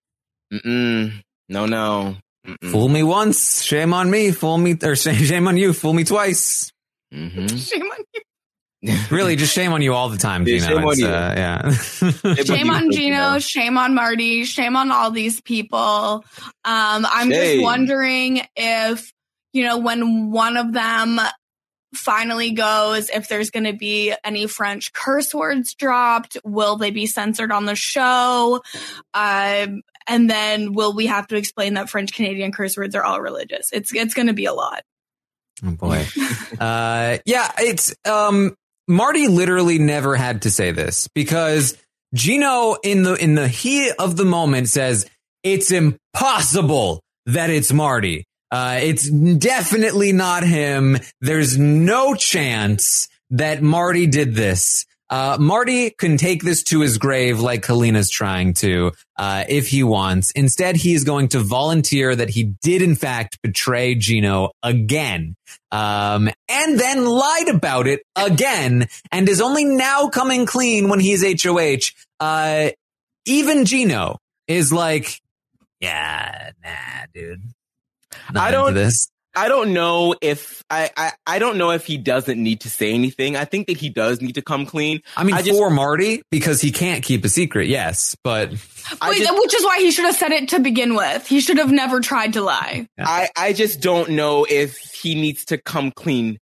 mm-mm, no, no. Mm-mm.
Fool me once, shame on me. Fool me, or shame, shame on you. Fool me twice.
Mm-hmm.
Shame on you.
Really, just shame on you all the time, Gino.
Shame on you.
Uh, yeah.
Shame on Gino. Shame on Marty. Shame on all these people. Um, I'm shame. just wondering if, you know, when one of them finally goes, if there's going to be any French curse words dropped, will they be censored on the show? Um, and then will we have to explain that French Canadian curse words are all religious? It's it's going to be a lot.
Oh boy. uh, yeah, it's um, Marty literally never had to say this, because Gino in the in the heat of the moment says it's impossible that it's Marty. Uh, it's definitely not him. There's no chance that Marty did this. Uh, Marty can take this to his grave like Helena's trying to, uh, if he wants. Instead, he is going to volunteer that he did, in fact, betray Gino again, um, and then lied about it again, and is only now coming clean when he's H O H. Uh, even Gino is like, yeah, nah, dude. Not
I don't.
This.
I don't know if I, I. I don't know if he doesn't need to say anything. I think that he does need to come clean.
I mean,
I
just, for Marty, because he can't keep a secret. Yes, but
Wait, just, which is why he should have said it to begin with. He should have never tried to lie.
Yeah. I. I just don't know if he needs to come clean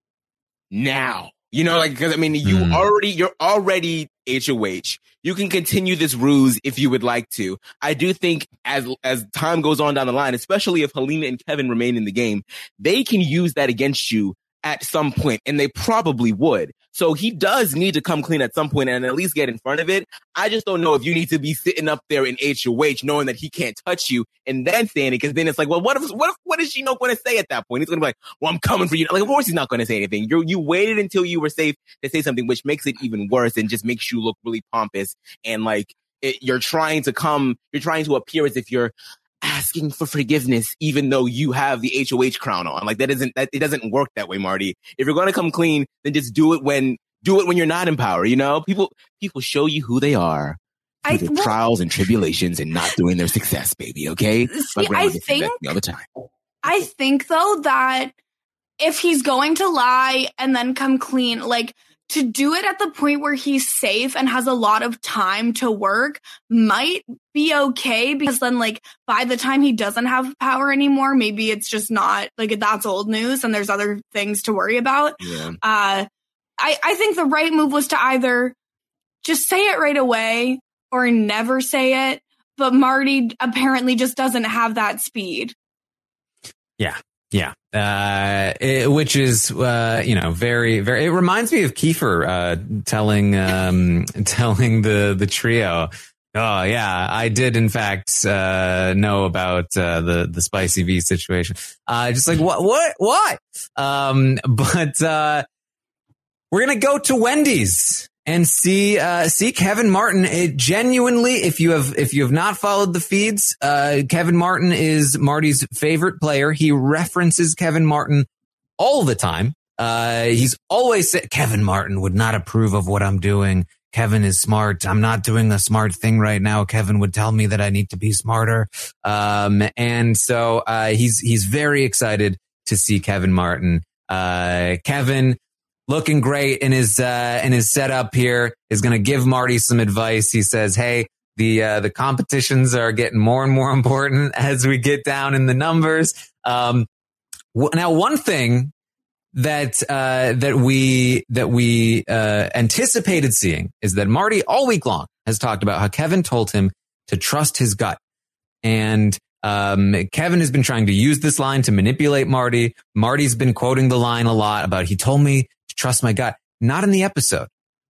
now. You know, like, because I mean, you mm. already. You're already H O H. You can continue this ruse if you would like to. I do think as as time goes on down the line, especially if Helena and Kevin remain in the game, they can use that against you at some point, and they probably would. So he does need to come clean at some point and at least get in front of it. I just don't know if you need to be sitting up there in H O H knowing that he can't touch you and then saying it, because then it's like, well, what if, what if, what is Gino going to say at that point? He's going to be like, well, I'm coming for you. Like, of course he's not going to say anything. You you waited until you were safe to say something, which makes it even worse and just makes you look really pompous and like it, you're trying to come, you're trying to appear as if you're asking for forgiveness, even though you have the H O H crown on. Like that isn't that it doesn't work that way, Marty. If you're going to come clean, then just do it when do it when you're not in power. You know, people people show you who they are through I, the well, trials and tribulations and not doing their success, baby. Okay,
see, I think
all the time.
I think though that if he's going to lie and then come clean, like, to do it at the point where he's safe and has a lot of time to work might be okay, because then, like, by the time he doesn't have power anymore, maybe it's just not, like, that's old news and there's other things to worry about.
Yeah.
Uh, I, I think the right move was to either just say it right away or never say it. But Marty apparently just doesn't have that speed.
Yeah. Yeah. Uh, it, which is, uh, you know, very, very, it reminds me of Kiefer, uh, telling, um, telling the, the trio, oh yeah, I did in fact, uh, know about, uh, the, the Spicy V situation. Uh, just like, what, what, what? Um, but, uh, we're going to go to Wendy's and see, uh, see Kevin Martin. It genuinely, if you have, if you have not followed the feeds, uh, Kevin Martin is Marty's favorite player. He references Kevin Martin all the time. Uh, he's always said, Kevin Martin would not approve of what I'm doing. Kevin is smart. I'm not doing a smart thing right now. Kevin would tell me that I need to be smarter. Um, and so, uh, he's, he's very excited to see Kevin Martin. Uh, Kevin, looking great in his, uh, in his setup here, is going to give Marty some advice. He says, hey, the, uh, the competitions are getting more and more important as we get down in the numbers. Um, w- now one thing that, uh, that we, that we, uh, anticipated seeing is that Marty all week long has talked about how Kevin told him to trust his gut. And, Um, Kevin has been trying to use this line to manipulate Marty. Marty's been quoting the line a lot about, he told me to trust my gut. Not in the episode.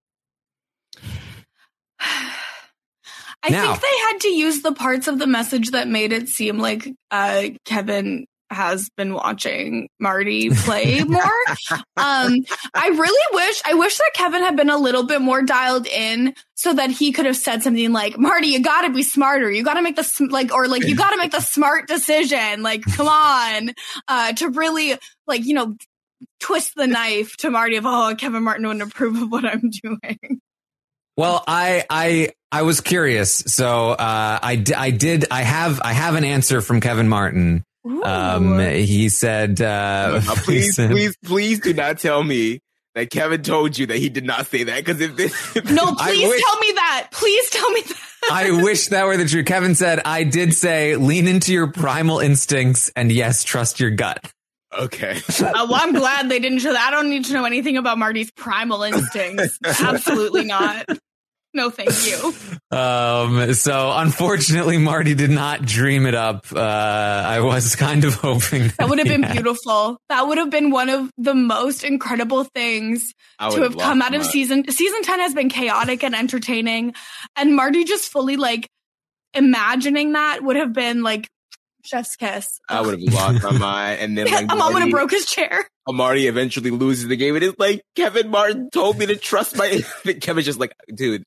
I
now,
think they had to use the parts of the message that made it seem like uh, Kevin has been watching Marty play more. um, I really wish, I wish that Kevin had been a little bit more dialed in so that he could have said something like, Marty, you gotta be smarter. You gotta make the, like, or like, you gotta make the smart decision. Like, come on, uh, to really, like, you know, twist the knife to Marty of, oh, Kevin Martin wouldn't approve of what I'm doing.
Well, I, I, I was curious. So, uh, I, I did, I have, I have an answer from Kevin Martin.
Ooh.
Um, he said, uh,
uh, please,
he said,
please, please do not tell me that Kevin told you that he did not say that. Cause if this, if
No,
this,
please
wish-
tell me that. Please tell me that.
I wish that were the truth. Kevin said, I did say, lean into your primal instincts and yes, trust your gut.
okay.
Uh, well, I'm glad they didn't show that. I don't need to know anything about Marty's primal instincts. Absolutely not. No, thank you.
Um, so unfortunately, Marty did not dream it up. Uh, I was kind of hoping that,
That would have been
had.
beautiful. That would have been one of the most incredible things
I
to
would
have come
lost
out of
my-
season. Season ten has been chaotic and entertaining, and Marty just fully like imagining that would have been like chef's kiss.
I would have lost my mind. And then like
My mom would have
Marty,
broke his chair.
Marty eventually loses the game. And it's like, Kevin Martin told me to trust my, Kevin's just like, dude,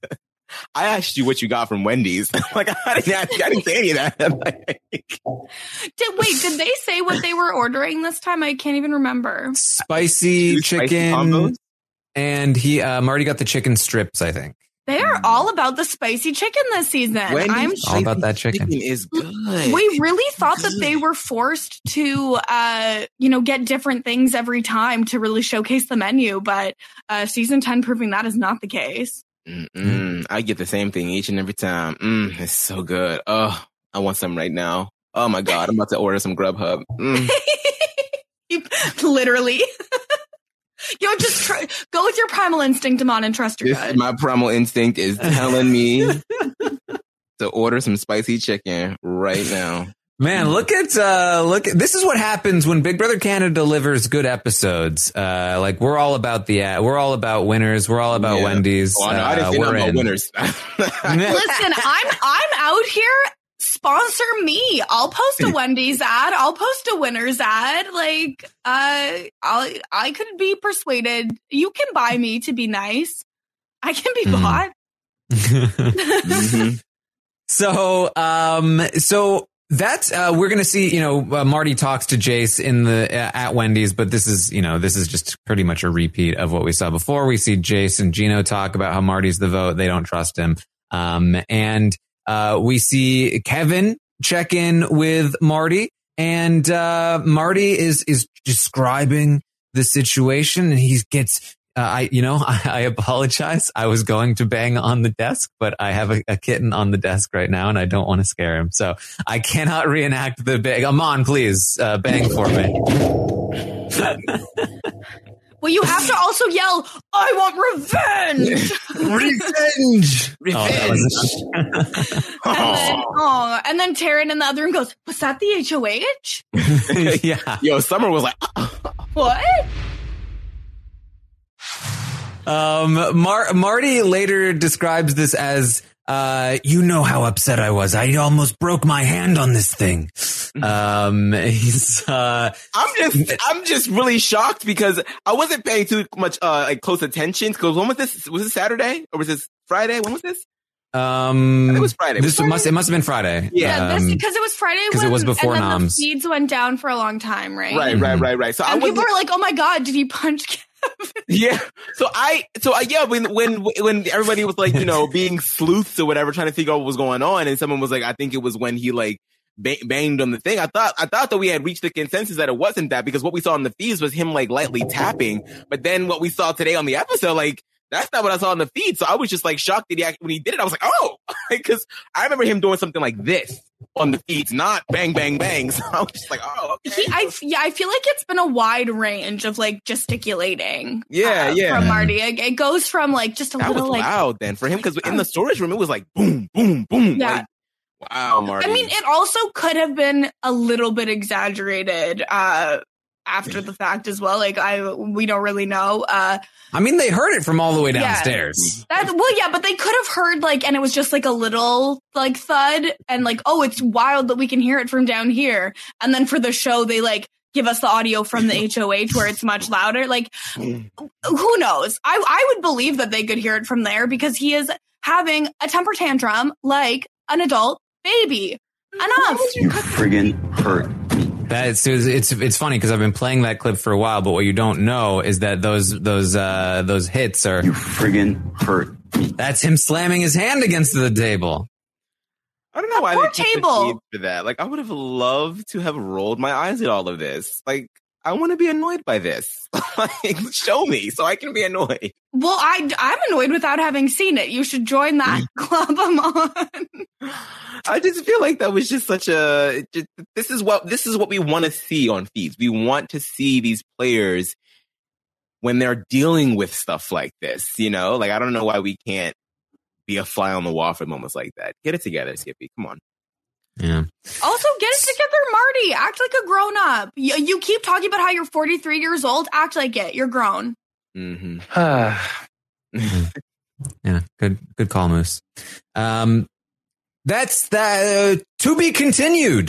I asked you what you got from Wendy's. Like, I didn't, ask, I didn't say any of that. Like,
Did wait? Did they say what they were ordering this time? I can't even remember.
Spicy
Two spicy
chicken,
combos?
and he uh, Marty got the chicken strips, I think.
They are all about the spicy chicken this season.
Wendy's
I'm
all about that chicken.
is good.
We really thought that they were forced to, uh, you know, get different things every time to really showcase the menu. But uh, season ten proving that is not the case.
Mm-mm. I get the same thing each and every time. Mm, it's so good. Oh, I want some right now. Oh my God, I'm about to order some Grubhub. Mm.
You- Literally. You know, just try, go with your primal instinct, Damon, and trust your
This
gut.
is my primal instinct is telling me to order some spicy chicken right now.
Man, look at, uh, look at, this is what happens when Big Brother Canada delivers good episodes. Uh, like we're all about the, uh, we're all about winners. We're all about
Yeah.
Wendy's.
Oh, I, know. I didn't
Uh,
say
we're
nothing about
in.
winners.
Listen, I'm I'm out here. Sponsor me. I'll post a Wendy's ad. I'll post a winner's ad. Like, uh, I'll, I could be persuaded. You can buy me to be nice. I can be
Mhm.
bought.
Mhm.
So, um, so that's, uh, we're going to see, you know, uh, Marty talks to Jace in the, uh, at Wendy's, but this is, you know, this is just pretty much a repeat of what we saw before. We see Jace and Gino talk about how Marty's the vote. They don't trust him. Um, and, uh, we see Kevin check in with Marty, and, uh, Marty is, is describing the situation, and he gets, Uh, I, you know, I, I apologize. I was going to bang on the desk, but I have a, a kitten on the desk right now and I don't want to scare him. So I cannot reenact the bang. Come on, please, uh, bang for me.
Well, you have to also yell, I want revenge!
Revenge!
Revenge!
Oh, and, then, oh, and then Taryn in the other room goes, was that the H O H?
Yeah.
Yo, Summer was like,
What?
Um, Mar- Marty later describes this as, uh, you know how upset I was. I almost broke my hand on this thing. Um, he's, uh,
I'm just, I'm just really shocked because I wasn't paying too much, uh, like close attention. Because when was this? Was it Saturday or was this Friday? When was this?
um,
It was Friday.
This
Was it
must, it must have been Friday.
Yeah,
Um,
this because it was Friday.
'cause it
when-
was before
and then
Noms.
the feeds went down for a long time, right?
Right, right, right, right. So I
And
was,
people were like, oh my God, did he punch
yeah. So I, so I, yeah, when, when, when everybody was like, you know, being sleuths or whatever, trying to figure out what was going on. And someone was like, I think it was when he like ba- banged on the thing. I thought, I thought that we had reached the consensus that it wasn't that because what we saw in the feeds was him like lightly tapping. But then what we saw today on the episode, like, that's not what I saw in the feed. So I was just like shocked that he actually, when he did it, I was like, oh, because I remember him doing something like this on the feeds, not bang, bang, bang. So I was just like, oh, okay.
He, I, yeah, I feel like it's been a wide range of like gesticulating.
Yeah,
uh,
yeah.
From Marty, it, it goes from like just a
That was
little like.
loud then for him because in the storage room it was like boom, boom, boom.
Yeah.
Like, wow, Marty.
I mean, it also could have been a little bit exaggerated uh, after the fact as well. Like I, we don't really know. Uh,
I mean, they heard it from all the way
Yeah.
downstairs.
that well, yeah, but they could have heard like, and it was just like a little like thud, and like, oh, it's wild that we can hear it from down here. And then for the show, they like give us the audio from the H O H where it's much louder. Like, who knows? I I would believe that they could hear it from there because he is having a temper tantrum like an adult baby. Enough.
You friggin' hurt me.
That's it's it's, it's funny because I've been playing that clip for a while, but what you don't know is that those those uh, those hits are
You friggin' hurt me.
that's him slamming his hand against the table.
I don't know why
poor
they took the
table.
heat for that. Like, I would have loved to have rolled my eyes at all of this. Like, I want to be annoyed by this. Like, show me so I can be annoyed.
Well, I I'm annoyed without having seen it. You should join that club I'm on.
I just feel like that was just such a. it Just, this is what this is what we want to see on feeds. We want to see these players when they're dealing with stuff like this. You know, like I don't know why we can't be a fly on the wall for moments like that. Get it together, Skippy. Come on.
Yeah.
Also, get it together, Marty. Act like a grown up. You, you keep talking about how you're forty-three years old. Act like it. You're grown.
Mm-hmm.
Yeah, good good call, Moose. Um, that's that uh, to be continued.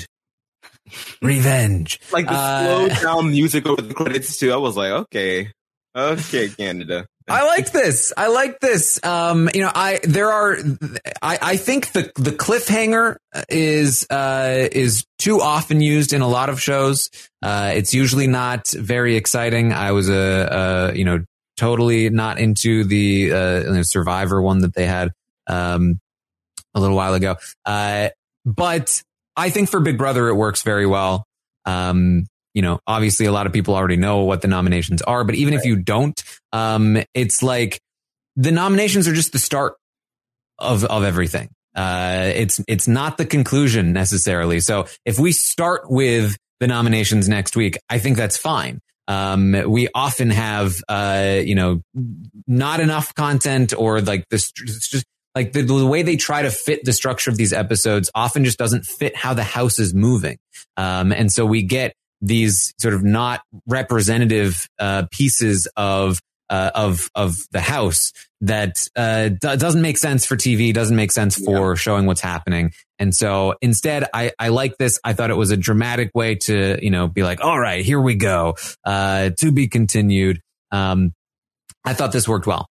Revenge.
Like the
Uh,
slow down music over the credits too. I was like, okay, okay, Canada.
I like this. I like this. Um, you know, I there are. I, I think the the cliffhanger is uh, is too often used in a lot of shows. Uh, it's usually not very exciting. I was a, a you know totally not into the uh, you know, Survivor one that they had um, a little while ago. Uh, but I think for Big Brother it works very well. Um, You know, obviously a lot of people already know what the nominations are, but even
Right.
if you don't, um, it's like the nominations are just the start of, of everything. Uh, it's, it's not the conclusion necessarily. So if we start with the nominations next week, I think that's fine. Um, we often have, uh, you know, not enough content or like this, it's just like the, the way they try to fit the structure of these episodes often just doesn't fit how the house is moving. Um, and so we get these sort of not representative uh, pieces of uh, of of the house that uh, d- doesn't make sense for T V, doesn't make sense for yeah. showing what's happening. And so instead, I, I like this. I thought it was a dramatic way to, you know, be like, all right, here we go, uh, to be continued. Um, I thought this worked well.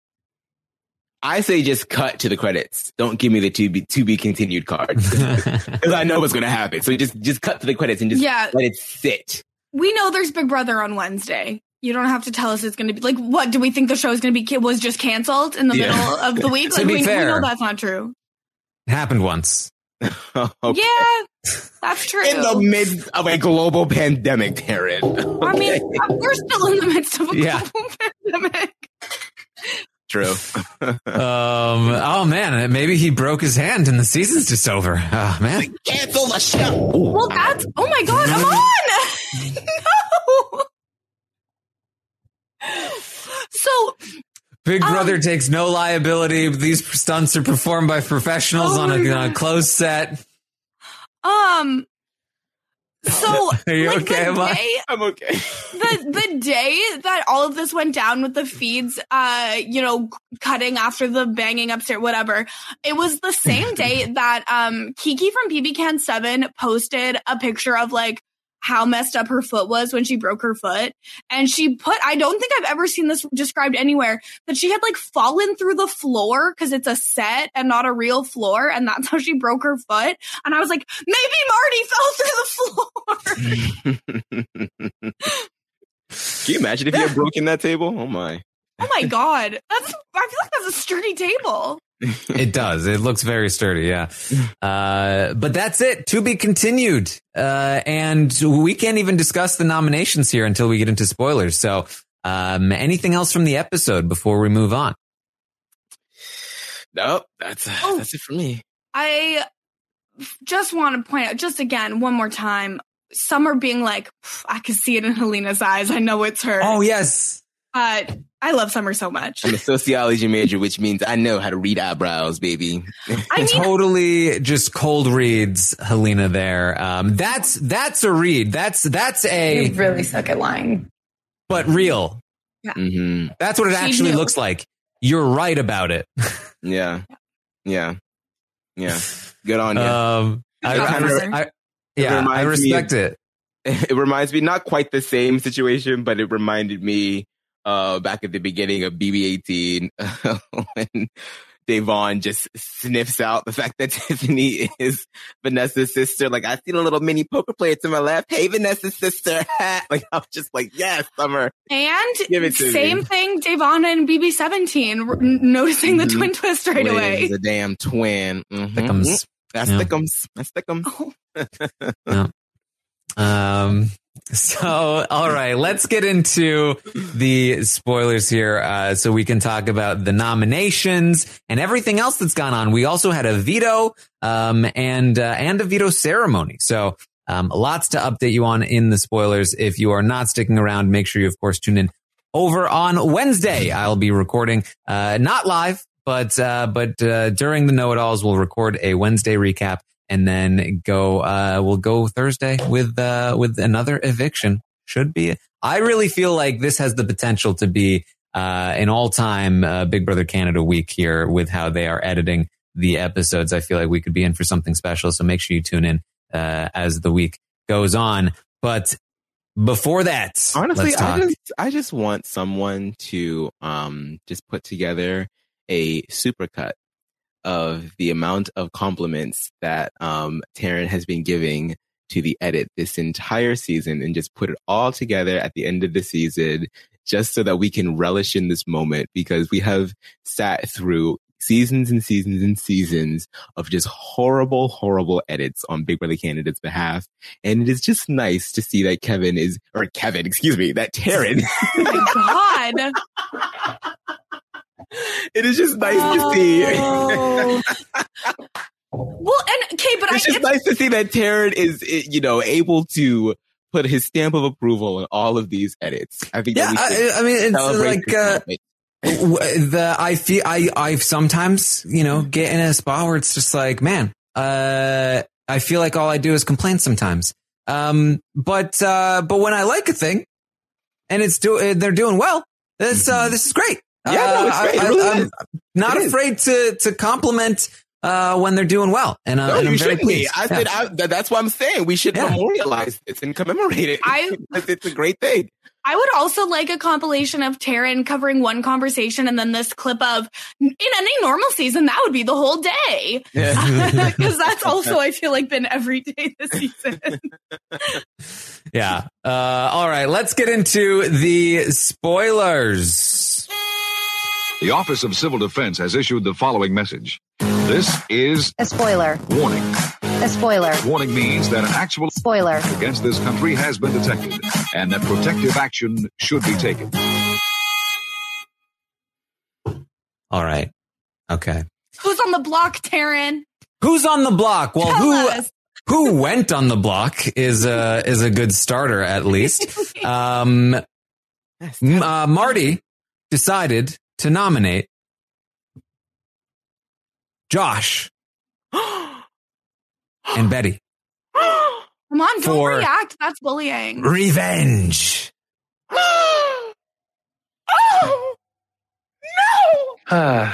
I say just cut to the credits. Don't give me the to be to be continued card because I know what's going to happen. So just just cut to the credits and just
yeah.
let it sit.
We know there's Big Brother on Wednesday. You don't have to tell us it's going to be like what? Do we think the show is going to be was just canceled in the yeah. middle of the week?
To
Like
be
we,
fair,
we know that's not true.
It happened once.
Okay. Yeah, that's true.
In the midst of a global pandemic, Taryn. Okay.
I mean, we're still in the midst of a
yeah.
global pandemic.
True.
um. Oh man, maybe he broke his hand and the season's just over. Oh man,
cancel the show.
Well, that's. Oh my god, I'm on. No. So
Big Brother
um,
takes no liability. These stunts are performed by professionals
oh
on, a,
my
on a closed set.
Um. So,
Are you
like,
okay,
the
Emma?
day,
I'm okay.
the the day that all of this went down with the feeds, uh, you know, cutting after the banging upstairs, whatever. It was the same day that um Kiki from P B Can seven posted a picture of like how messed up her foot was when she broke her foot, and she put, I don't think I've ever seen this described anywhere, that she had like fallen through the floor because it's a set and not a real floor, and that's how she broke her foot. And I was like, maybe Marty fell through the floor.
Can you imagine if you had broken that table? Oh my.
Oh my god, that's I feel like that's a sturdy table.
It does. It looks very sturdy. Yeah. Uh, but that's it. To be continued. Uh, and we can't even discuss the nominations here until we get into spoilers. So, um, anything else from the episode before we move on?
Nope. That's,
Oh.
that's it for me.
I just want to point out, just again, one more time, Summer being like, I can see it in Helena's eyes. I know it's her.
Oh, yes.
Uh, I love Summer so much.
I'm a sociology major, which means I know how to read eyebrows, baby.
I mean,
Totally just cold reads Helena there. Um, that's, that's a read. That's, that's a,
You really suck at lying.
but real.
Mm-hmm.
That's what it
She
actually
knew.
looks like. You're right about it.
Yeah. Yeah. Yeah. Good on you.
Um, I,
job,
I, res-
Summer.
I- yeah, I
reminds me
respect it.
It reminds me, not quite the same situation, but it reminded me uh, back at the beginning of B B eighteen when Devon just sniffs out the fact that Tiffany is Vanessa's sister. Like, I seen a little mini poker player to my left. Hey, Vanessa's sister. Like, I was just like, yes, Summer.
and
Give it to
same
me.
thing, Devon and B B seventeen, r- noticing the
Mhm.
twin twist right away.
The damn twin. Mhm.
Thickums.
That's
Yeah.
Thickums. That's Thickums.
Oh,
Um, so, all right, let's get into the spoilers here, uh, so we can talk about the nominations and everything else that's gone on. We also had a veto, um, and, uh, and a veto ceremony. So, um, lots to update you on in the spoilers. If you are not sticking around, make sure you, of course, tune in over on Wednesday. I'll be recording, uh, not live, but, uh, but, uh, during the know-it-alls, we'll record a Wednesday recap. And then go, uh, we'll go Thursday with, uh, with another eviction. Should be. I really feel like this has the potential to be, uh, an all time, uh, Big Brother Canada week here with how they are editing the episodes. I feel like we could be in for something special. So make sure you tune in, uh, as the week goes on. But before that,
Honestly,
let's
I
talk.
just, I just want someone to um just put together a supercut of the amount of compliments that um Taryn has been giving to the edit this entire season, and just put it all together at the end of the season, just so that we can relish in this moment, because we have sat through seasons and seasons and seasons of just horrible, horrible edits on Big Brother Canada's behalf. And it is just nice to see that Kevin is, or Kevin, excuse me, that Taryn.
oh my god.
It is just nice to see.
Oh. Well, and okay, but I,
It's just
it's,
nice to see that Taryn is, you know, able to put his stamp of approval on all of these edits. I think
Yeah,
that we should
I, I mean, it's
celebrate
like,
this
uh,
moment.
w- the, I feel, I, I sometimes, you know, get in a spot where it's just like, man, uh, I feel like all I do is complain sometimes. Um, but, uh, but when I like a thing and it's do, they're doing well, this, uh, this is great.
Yeah, no, it's
Uh,
great. It
I,
really
I'm
is.
not
It is.
afraid to, to compliment, uh, when they're doing well. And, uh,
No,
and I'm
you
very
shouldn't be.
pleased.
I
Yeah.
said, I, that- that's what I'm saying. We should
Yeah.
memorialize this and commemorate it.
I-
Because it's a great thing.
I would also like a compilation of Taryn covering one conversation and then this clip of, in any normal season, that would be the whole day.
Yeah.
Because that's also, I feel like, been every day this season.
Yeah. Uh, all right. Let's get into the spoilers.
The Office of Civil Defense has issued the following message. This is
A spoiler.
warning.
A spoiler.
Warning means that an actual
Spoiler.
against this country has been detected and that protective action should be taken.
All right. Okay.
Who's on the block, Taryn?
Who's on the block? Well,
Tell
who
us.
who went on the block is a is a good starter at least. Um, M- uh, Marty decided to nominate Josh and Betty.
Come on, don't
For-
react. That's bullying.
Revenge.
Oh, no!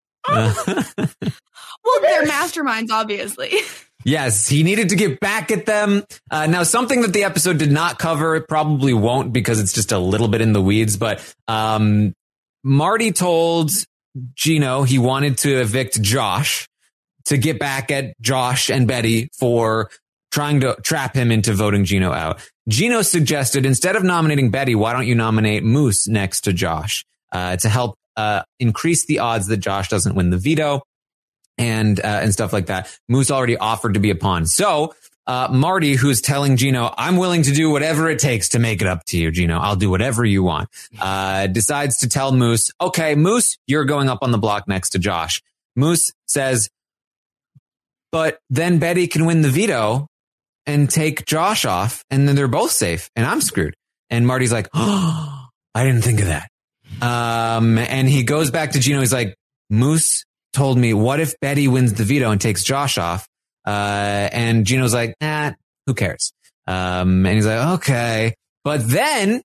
Well, they're masterminds, obviously.
Yes, he needed to get back at them. Uh, now, something that the episode did not cover, it probably won't because it's just a little bit in the weeds, but um, Marty told Gino he wanted to evict Josh to get back at Josh and Betty for trying to trap him into voting Gino out. Gino suggested instead of nominating Betty, why don't you nominate Moose next to Josh uh, to help uh, increase the odds that Josh doesn't win the veto and uh, and stuff like that. Moose already offered to be a pawn. So uh, Marty, who's telling Gino, I'm willing to do whatever it takes to make it up to you, Gino. I'll do whatever you want. Uh, decides to tell Moose, okay, Moose, you're going up on the block next to Josh. Moose says, but then Betty can win the veto and take Josh off, and then they're both safe, and I'm screwed. And Marty's like, oh, I didn't think of that. Um, and he goes back to Gino. He's like, Moose told me, what if Betty wins the veto and takes Josh off? Uh, and Gino's like, nah, who cares? Um, and he's like, okay. But then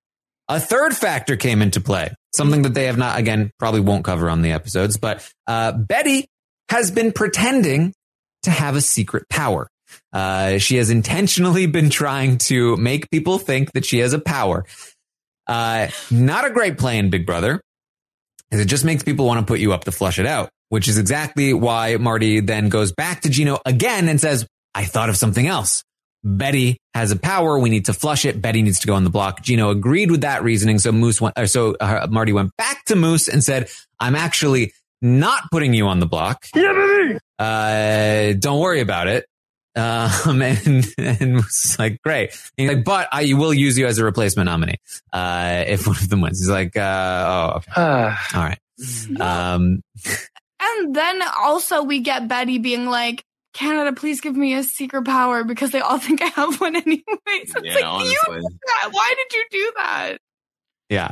a third factor came into play, something that they have not, again, probably won't cover on the episodes, but uh, Betty has been pretending to have a secret power. Uh, she has intentionally been trying to make people think that she has a power. Uh, not a great play in Big Brother, because it just makes people want to put you up to flush it out, which is exactly why Marty then goes back to Gino again and says, I thought of something else. Betty has a power. We need to flush it. Betty needs to go on the block. Gino agreed with that reasoning. So Moose went, or so uh, Marty went back to Moose and said, I'm actually not putting you on the block.
Yeah, baby.
Uh, don't worry about it. Um, and, and Moose is like, great. And he's like, but I will use you as a replacement nominee. Uh, if one of them wins. He's like, uh, oh, okay. All right. Um,
And then also we get Betty being like, Canada, please give me a secret power because they all think I have one anyways. It's
Yeah,
like,
honestly.
you did that. Why did you do that?
yeah.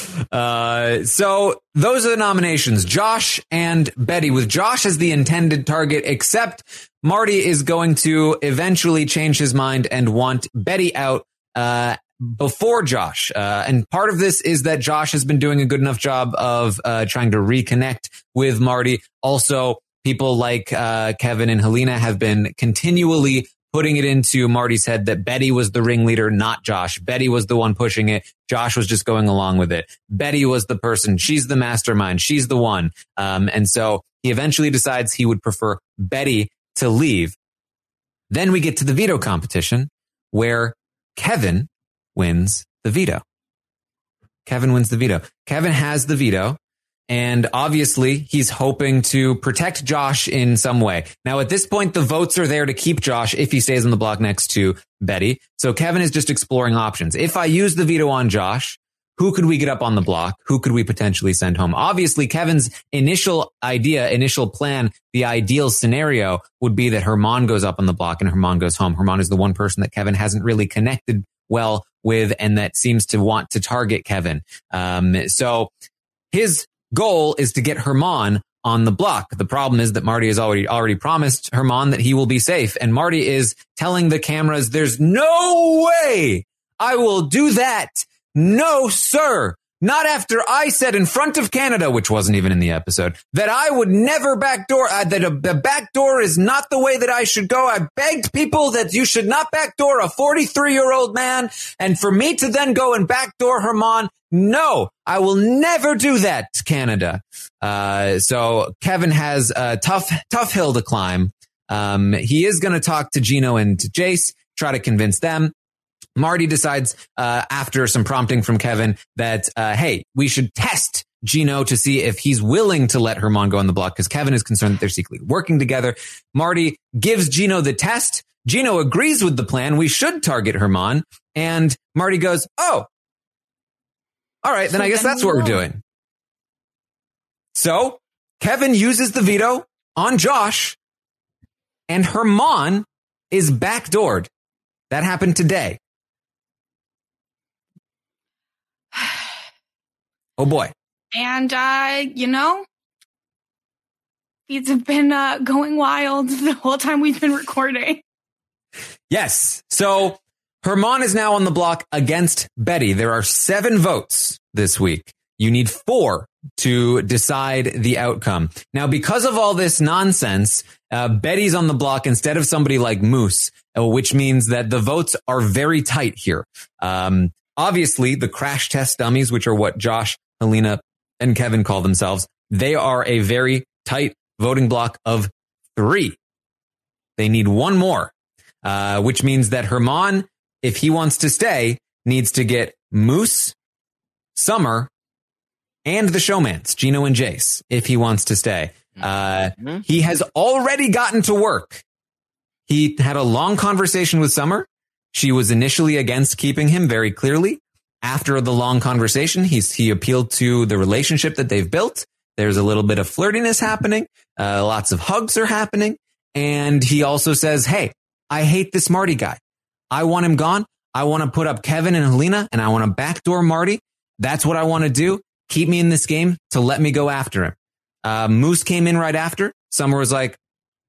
Uh, so those are the nominations, Josh and Betty, with Josh as the intended target, except Marty is going to eventually change his mind and want Betty out, uh, before Josh. Uh, and part of this is that Josh has been doing a good enough job of, uh, trying to reconnect with Marty. Also, people like, uh, Kevin and Helena have been continually putting it into Marty's head that Betty was the ringleader, not Josh. Betty was the one pushing it. Josh was just going along with it. Betty was the person. She's the mastermind. She's the one. Um, and so he eventually decides he would prefer Betty to leave. Then we get to the veto competition where Kevin wins the veto. Kevin wins the veto. Kevin has the veto. And obviously, he's hoping to protect Josh in some way. Now, at this point, the votes are there to keep Josh if he stays on the block next to Betty. So Kevin is just exploring options. If I use the veto on Josh, who could we get up on the block? Who could we potentially send home? Obviously, Kevin's initial idea, initial plan, the ideal scenario would be that Herman goes up on the block and Herman goes home. Herman is the one person that Kevin hasn't really connected well with and that seems to want to target Kevin. Um, so his goal is to get Herman on the block. The problem is that Marty has already already promised Herman that he will be safe. And Marty is telling the cameras, there's no way I will do that. No, sir. Not after I said in front of Canada, which wasn't even in the episode, that I would never backdoor, uh, that a, a backdoor is not the way that I should go. I begged people that you should not backdoor a forty-three-year-old man. And for me to then go and backdoor Herman, no, I will never do that, Canada. Uh, so Kevin has a tough, tough hill to climb. Um, he is going to talk to Gino and to Jace, try to convince them. Marty decides, uh, after some prompting from Kevin that, uh, hey, we should test Gino to see if he's willing to let Herman go on the block because Kevin is concerned that they're secretly working together. Marty gives Gino the test. Gino agrees with the plan. We should target Herman. And Marty goes, oh, all right, then
So
I guess
then
that's
we
what we're
will.
doing. So Kevin uses the veto on Josh and Herman is backdoored. That happened today. Oh boy.
And, uh, you know, these have been uh, going wild the whole time we've been recording.
Yes. So Herman is now on the block against Betty. There are seven votes this week. You need four to decide the outcome. Now, because of all this nonsense, uh, Betty's on the block instead of somebody like Moose, uh, which means that the votes are very tight here. Um, obviously, the crash test dummies, which are what Josh, Helena, and Kevin call themselves, they are a very tight voting block of three. They need one more, uh, which means that Herman, if he wants to stay, needs to get Moose, Summer, and the showmans, Gino and Jace, if he wants to stay. Uh, mm-hmm. He has already gotten to work. He had a long conversation with Summer. She was initially against keeping him very clearly. After the long conversation, he's, he appealed to the relationship that they've built. There's a little bit of flirtiness happening. Uh, lots of hugs are happening. And he also says, hey, I hate this Marty guy. I want him gone. I want to put up Kevin and Helena, and I want to backdoor Marty. That's what I want to do. Keep me in this game to let me go after him. Uh, Moose came in right after. Summer was like,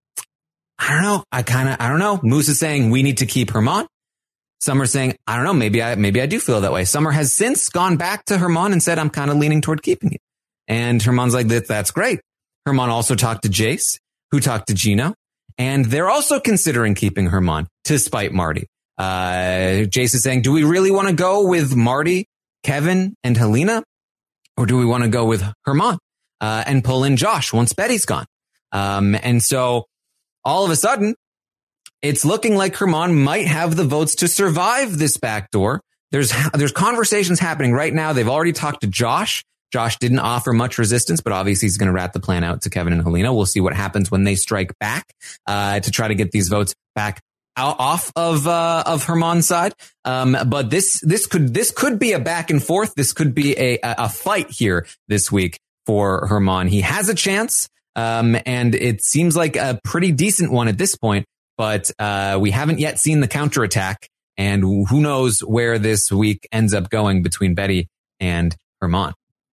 I don't know. I kind of, I don't know. Moose is saying we need to keep Herman. Summer's saying, I don't know. Maybe I, maybe I do feel that way. Summer has since gone back to Herman and said, I'm kind of leaning toward keeping it. And Herman's like, that, that's great. Herman also talked to Jace, who talked to Gino, and they're also considering keeping Herman to spite Marty. Uh, Jace is saying, do we really want to go with Marty, Kevin, and Helena? Or do we want to go with Herman uh, and pull in Josh once Betty's gone? Um, and so all of a sudden, it's looking like Herman might have the votes to survive this backdoor. There's there's conversations happening right now. They've already talked to Josh. Josh didn't offer much resistance, but obviously he's going to rat the plan out to Kevin and Helena. We'll see what happens when they strike back uh, to try to get these votes back out, off of uh, of Herman's side. Um, but this this could this could be a back and forth. This could be a a fight here this week for Herman. He has a chance, um, and it seems like a pretty decent one at this point. But uh, we haven't yet seen the counterattack, and who knows where this week ends up going between Betty and Herman.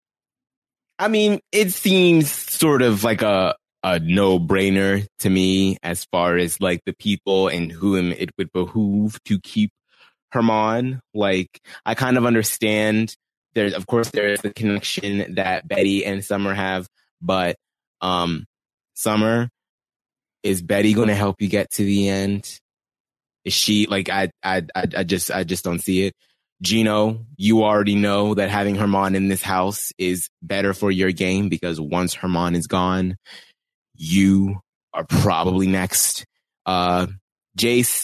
I mean, it seems sort of like a, a no-brainer to me as far as like the people and whom it would behoove to keep Herman. Like, I kind of understand there's, of course, there's the connection that Betty and Summer have, but um, Summer, is Betty going to help you get to the end? Is she like, I, I, I, I just, I just don't see it. Gino, you already know that having Herman in this house is better for your game because once Herman is gone, you are probably next. Uh, Jace,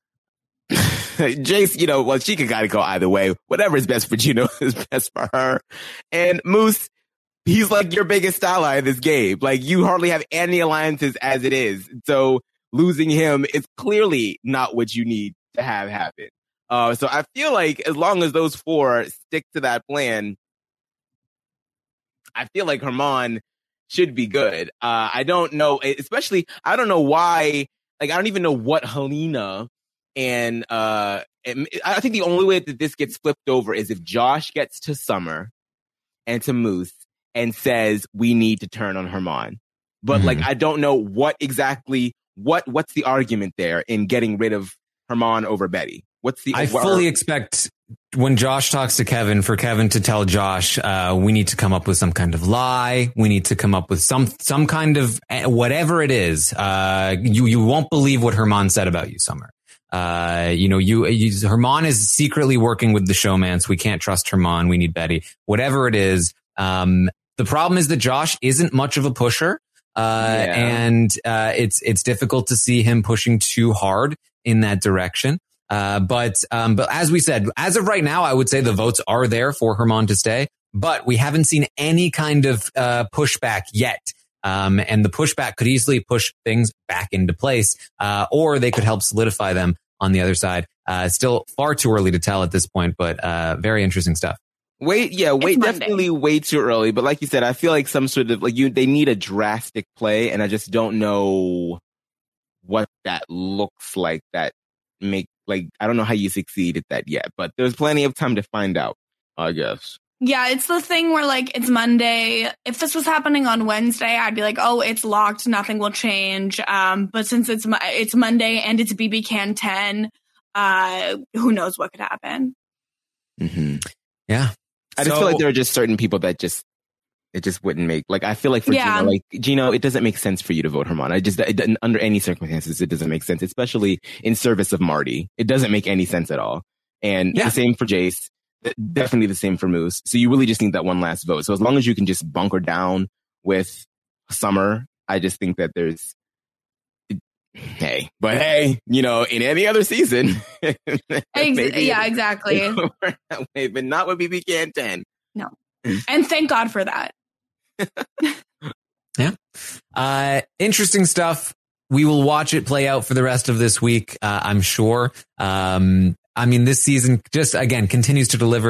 Jace, you know, well, she could gotta go either way. Whatever is best for Gino is best for her. And Moose, he's like your biggest ally in this game. Like, you hardly have any alliances as it is. So losing him is clearly not what you need to have happen. Uh, so I feel like as long as those four stick to that plan, I feel like Herman should be good. Uh, I don't know, especially, I don't know why, like, I don't even know what Helena and, uh, I think the only way that this gets flipped over is if Josh gets to Summer and to Moose and says, we need to turn on Herman. But mm-hmm. like, I don't know what exactly, what, what's the argument there in getting rid of Herman over Betty? What's the?
I fully are, expect when Josh talks to Kevin for Kevin to tell Josh, uh, we need to come up with some kind of lie. We need to come up with some some kind of whatever it is. Uh, you you won't believe what Herman said about you, Summer. Uh, you know, you, you Herman is secretly working with the showmans. We can't trust Herman. We need Betty. Whatever it is. Um, the problem is that Josh isn't much of a pusher. Uh, yeah. and uh, it's it's difficult to see him pushing too hard in that direction. Uh, but, um, but as we said, as of right now, I would say the votes are there for Herman to stay, but we haven't seen any kind of, uh, pushback yet. Um, and the pushback could easily push things back into place, uh, or they could help solidify them on the other side. Uh, still far too early to tell at this point, but, uh, very interesting stuff.
Wait, yeah, wait, definitely way too early. But like you said, I feel like some sort of like you, they need a drastic play, and I just don't know what that looks like. That make like I don't know how you succeed at that yet, but there's plenty of time to find out, I guess.
Yeah, it's the thing where, like, it's Monday. If this was happening on Wednesday, I'd be like, oh, it's locked. Nothing will change. Um, but since it's it's Monday and it's B B Can ten, uh, who knows what could happen.
Mm-hmm.
Yeah.
I just
So-
feel like there are just certain people that just, it just wouldn't make, like, I feel like for
Yeah.
Gino, like, Gino, it doesn't make sense for you to vote Herman. I just, it, doesn't- under any circumstances, it doesn't make sense, especially in service of Marty. It doesn't make any sense at all. And
Yeah.
the same for Jace. Definitely the same for Moose. So you really just need that one last vote. So as long as you can just bunker down with Summer, I just think that there's, hey, but hey, you know, in any other season,
Ex-
maybe
yeah,
it-
exactly.
it would work that way, but not with B B Can ten.
And thank God for that.
Uh, interesting stuff. We will watch it play out for the rest of this week, uh, I'm sure. Um, I mean, this season just, again, continues to deliver.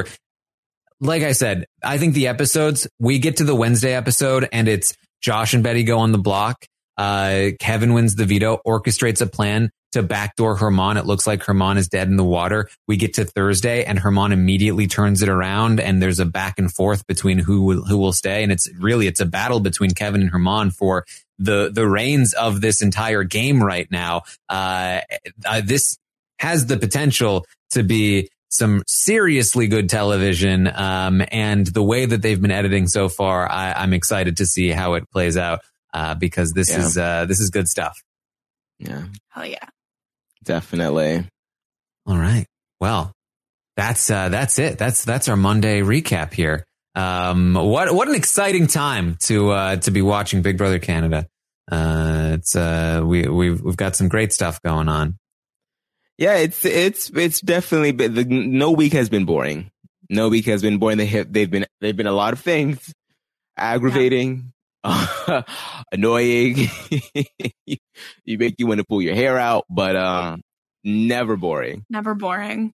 Like I said, I think the episodes, we get to the Wednesday episode and it's Josh and Betty go on the block. Uh, Kevin wins the veto, orchestrates a plan to backdoor Herman. It looks like Herman is dead in the water. We get to Thursday and Herman immediately turns it around and there's a back and forth between who will, who will stay. And it's really, it's a battle between Kevin and Herman for the, the reins of this entire game right now. Uh, uh this has the potential to be some seriously good television. Um, and the way that they've been editing so far, I, I'm excited to see how it plays out. Uh, because this
Yeah.
is, uh, this is good stuff.
Yeah,
Hell yeah.
definitely.
All right. Well, that's, uh, that's it. That's, that's our Monday recap here. Um, what, what an exciting time to, uh, to be watching Big Brother Canada. Uh, it's, uh, we, we've, we've got some great stuff going on.
Yeah, it's it's it's definitely been, the, no week has been boring. No week has been boring. They have, they've been they've been a lot of things, aggravating, uh, annoying. you, you make you want to pull your hair out, but uh, never boring.
Never boring.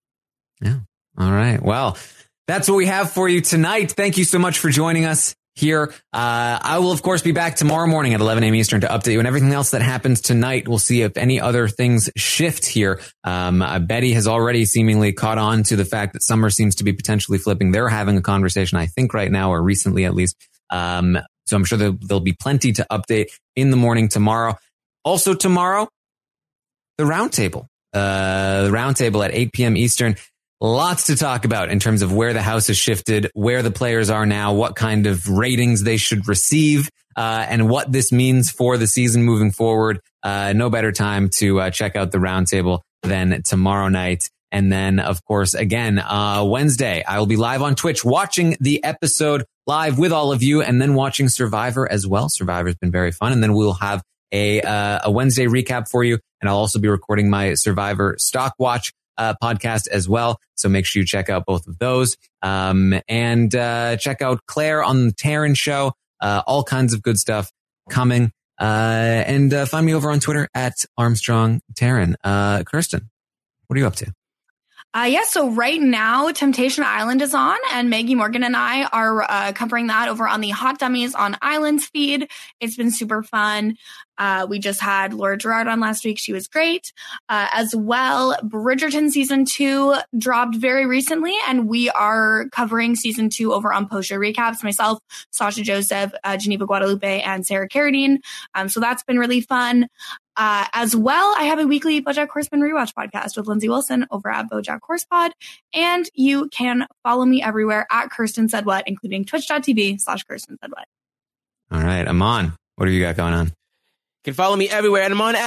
Yeah. All right. Well, that's what we have for you tonight. Thank you so much for joining us here. Uh, I will, of course, be back tomorrow morning at eleven a.m. Eastern to update you on everything else that happens tonight. We'll see if any other things shift here. Um, uh, Betty has already seemingly caught on to the fact that Summer seems to be potentially flipping. They're having a conversation, I think, right now, or recently at least. Um, so I'm sure there, there'll be plenty to update in the morning tomorrow. Also tomorrow, the roundtable. Uh, the roundtable at eight p.m. Eastern. Lots to talk about in terms of where the house has shifted, where the players are now, what kind of ratings they should receive, uh, and what this means for the season moving forward. Uh, no better time to uh, check out the roundtable than tomorrow night. And then, of course, again, uh, Wednesday, I will be live on Twitch watching the episode live with all of you and then watching Survivor as well. Survivor has been very fun. And then we'll have a, uh, a Wednesday recap for you. And I'll also be recording my Survivor Stock Watch Uh, podcast as well. So make sure you check out both of those. Um, and, uh, check out Claire on the Taryn show. Uh, all kinds of good stuff coming. Uh, and, uh, find me over on Twitter at Armstrong Taryn. Uh, Kirsten, what are you up to?
Uh, yeah, so right now, Temptation Island is on, and Maggie Morgan and I are uh, covering that over on the Hot Dummies on Islands feed. It's been super fun. Uh, we just had Laura Gerard on last week. She was great. Uh, as well, Bridgerton season two dropped very recently, and we are covering season two over on Post Show Recaps. Myself, Sasha Joseph, uh, Geneva Guadalupe, and Sarah Carradine. Um, so that's been really fun. Uh, as well, I have a weekly BoJack Horseman rewatch podcast with Lindsay Wilson over at BoJack Horsepod. And you can follow me everywhere at Kirsten Said What, including twitch.tv slash Kirsten Said What.
All right, Amon, what have you got going on?
You can follow me everywhere, and I'm on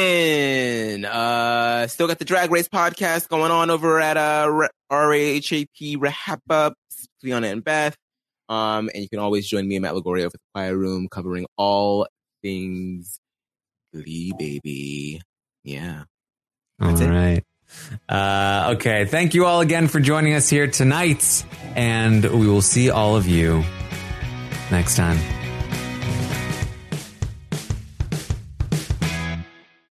Adwin. Uh, still got the Drag Race podcast going on over at uh, R A H A P Rehab Up, Leona and Beth. Um, and you can always join me and Matt Lagoria for the Quiet Room, covering all things Glee, baby. Yeah. That's
all
it.
right. Uh, okay. Thank you all again for joining us here tonight, and we will see all of you next time.